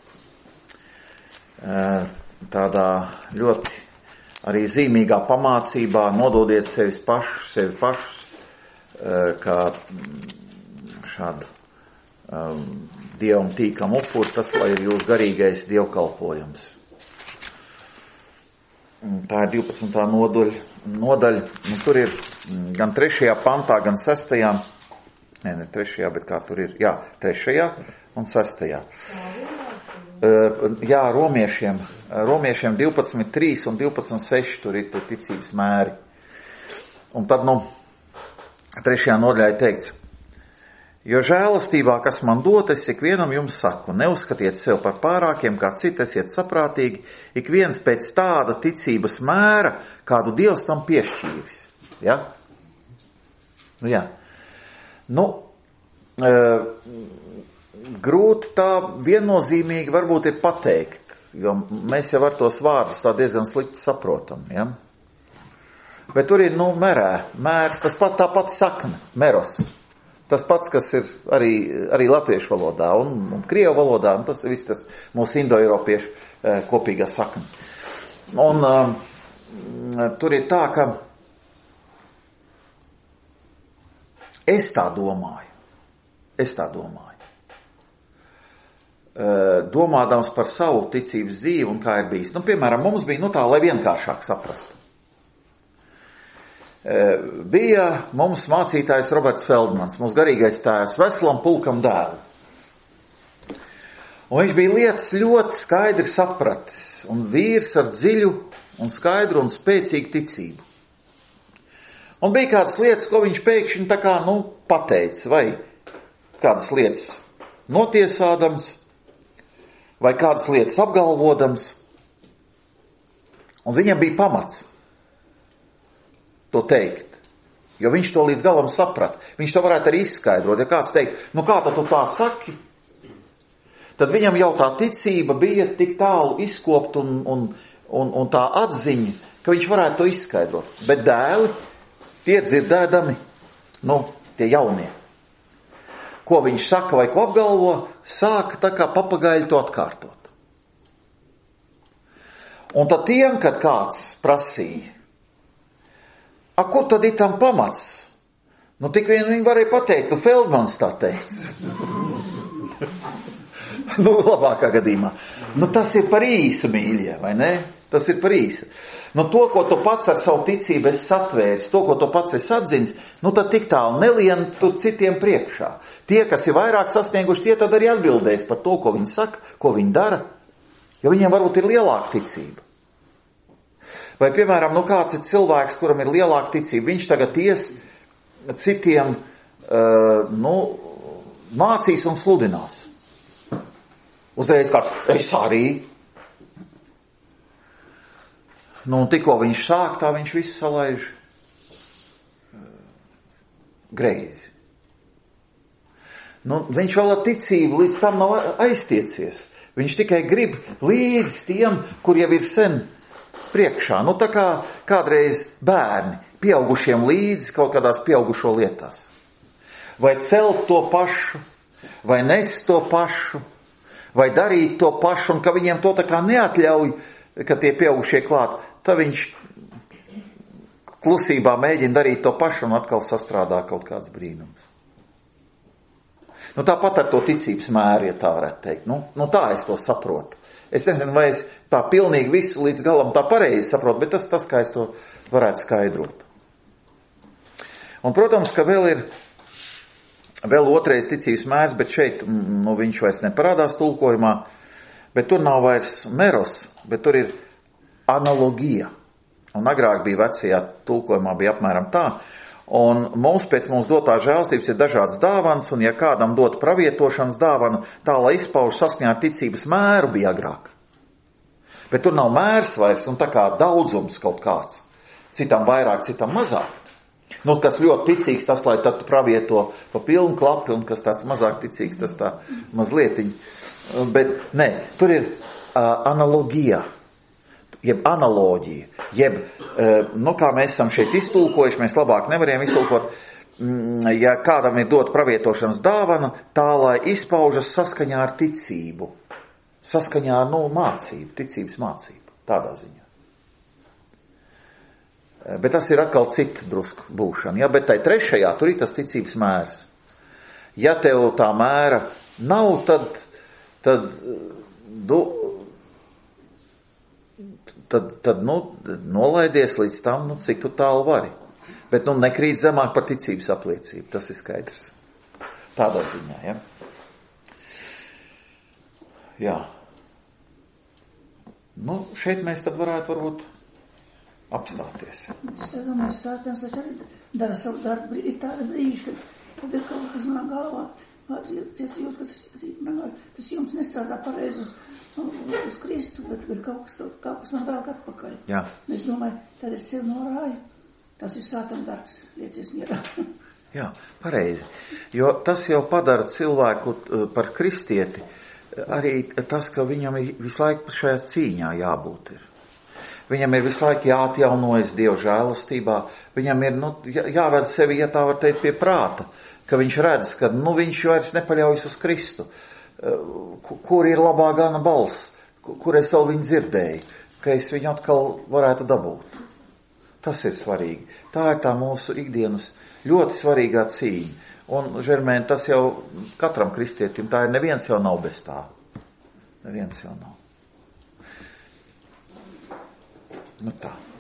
Tādā ļoti arī zīmīgā pamācībā nododiet sevi pašus, kā šādu Dievam tīkam upuri, tas, lai ir jūs garīgais dievkalpojums. Tā ir 12. nodaļa. Tur ir gan 3. pantā, gan 6. Ne 3. bet kā tur ir? Jā, 3. un 6. Jā, romiešiem 12.3 un 12.6 tur ir ticības mēri. Un tad, 3. nodaļā ir teikts, jo žēlastībā, kas man dot, es ikvienam jums saku, neuzskatiet sev par pārākiem kā citi, esiet saprātīgi, ik viens pēc tāda ticības mēra, kādu Dievs tam piešķīris. Ja? grūti tā viennozīmīgi varbūt ir pateikt, jo mēs jau ar tos vārdus tā diezgan slikti saprotam, ja? Bet tur ir, mērs, tā pati sakne, meros. Tas pats, kas ir arī latviešu valodā un krievu valodā, un tas viss tas mūsu indoeiropiešu kopīgā sakne. Un tur ir tā, ka es tā domāju. Domādams par savu ticības dzīvi un kā ir bijis. Piemēram, mums bija, tā, lai vienkāršāk saprastu. Bija mums mācītājs Roberts Feldmans, mūsu garīgais tēvs, veselam pulkam dēlu. Un viņš bija lietas ļoti skaidri sapratis, un vīrs ar dziļu un skaidru un spēcīgu ticību. Un bija kādas lietas, ko viņš pēkšņi tā kā, pateica, vai kādas lietas notiesādams, vai kādas lietas apgalvodams, un viņam bija pamats to teikt, jo viņš to līdz galam saprata. Viņš to varētu arī izskaidrot, ja kāds teikt, kā tu tā saki, tad viņam jau tā ticība bija tik tālu izkopt un tā atziņa, ka viņš varētu to izskaidrot. Bet dēli, tie dzirdēdami, tie jaunie, ko viņš saka vai ko apgalvo, sāka tā kā papagaļi to atkārtot. Un tad tiem, kad kāds prasīja, kur tad ir tam pamats? Tik vien viņi varēja pateikt, Feldmans tā teica. Labākā gadījumā. Tas ir par īsu, mīļie, vai ne? Tas ir par īsu. To, ko tu pats ar savu ticību esi satvēris, to, ko tu pats esi atzinis, tad tik tālu nelien tur citiem priekšā. Tie, kas ir vairāk sasnieguši, tie tad arī atbildēs par to, ko viņi saka, ko viņi dara, jo viņiem varbūt ir lielāka ticība. Vai, piemēram, kāds ir cilvēks, kuram ir lielāka ticība, viņš tagad ies citiem, mācīs un sludinās. Uzreiz kāds, es arī. Un tikko viņš sāk, tā viņš visu salaiž greizi. Viņš vēl ar ticību līdz tam nav aiztiecies. Viņš tikai grib līdz tiem, kur jau ir sen priekšā. Tā kā kādreiz bērni, pieaugušiem līdzi kaut kādās pieaugušo lietās. Vai celt to pašu, vai nest to pašu, vai darīt to pašu, un ka viņiem to tā kā neatļauj, ka tie pieaugušie klāt, tad viņš klusībā mēģina darīt to pašu un atkal sastrādā kaut kāds brīnums. Tāpat ar to ticības mēru, ja tā varētu teikt. Tā es to saprotu. Es nezinu, vai es tā pilnīgi visu līdz galam tā pareizi saprotu, bet tas kā es to varētu skaidrot. Un, protams, ka vēl otrais ticības mērs, bet šeit viņš vairs neparādās tulkojumā, bet tur nav vairs meros, bet tur ir analogija. Un agrāk bija vecajā tulkojumā bija apmēram tā, un mums pēc mums dotā žēlstības ir dažādas dāvanas, un ja kādam dot pravietošanas dāvanu, tā, lai izpauž saskaņā ar ticības mēru, bija agrāk. Bet tur nav mērs vairs, un tā kā daudzums kaut kāds. Citam vairāk, citam mazāk. Kas ļoti ticīgs, tas, lai tad pravieto pa pilnu klapi, un kas tāds mazāk ticīgs, tas tā mazlietiņ. Bet, nē, tur ir analogija. Jeb analoģija, jeb, kā mēs esam šeit iztulkojuši, mēs labāk nevarējām iztulkot, ja kādam ir dot pravietošanas dāvana, tā, lai izpaužas saskaņā ar ticību, saskaņā ar, mācību, ticības mācību, tādā ziņā. Bet tas ir atkal cita drusku būšana, ja, bet tai trešajā tur ir tas ticības mērs. Ja tev tā mēra nav, tad nolaidies līdz tam, cik tu tālu vari. Bet, nekrīt zemāk par ticības apliecību, tas ir skaidrs. Tādā ziņā, ja. Jā. Šeit mēs tad varbūt apstāties. Es domāju, Sātans taču arī dara savu darbu. Ir tāda brīža, kad ir kaut kas manā galvā. Es jūtu, ka tas jums nestrādā pareizi uz Kristu, bet kaut kas man vēl atpakaļ. Jā. Es domāju, tad es sev norāju. Tas ir Sātana darbs, liecies mierā. Jā, pareizi. Jo tas jau padara cilvēku par kristieti, arī tas, ka viņam ir visu laiku šajā cīņā jābūt ir. Viņam ir visu laiku jāatjaunojas Dieva žēlastībā, viņam ir jāved sevi, ja tā var teikt, pie prāta, ka viņš redz, ka viņš vairs nepaļaujas uz Kristu, kur ir labā gana balss, kur es vēl viņu dzirdēju, ka es viņu atkal varētu dabūt. Tas ir svarīgi. Tā ir tā mūsu ikdienas ļoti svarīgā cīņa. Un, Žermēn, tas jau katram kristietim, tā ir, neviens jau nav bez tā. Neviens jau nav. Tā.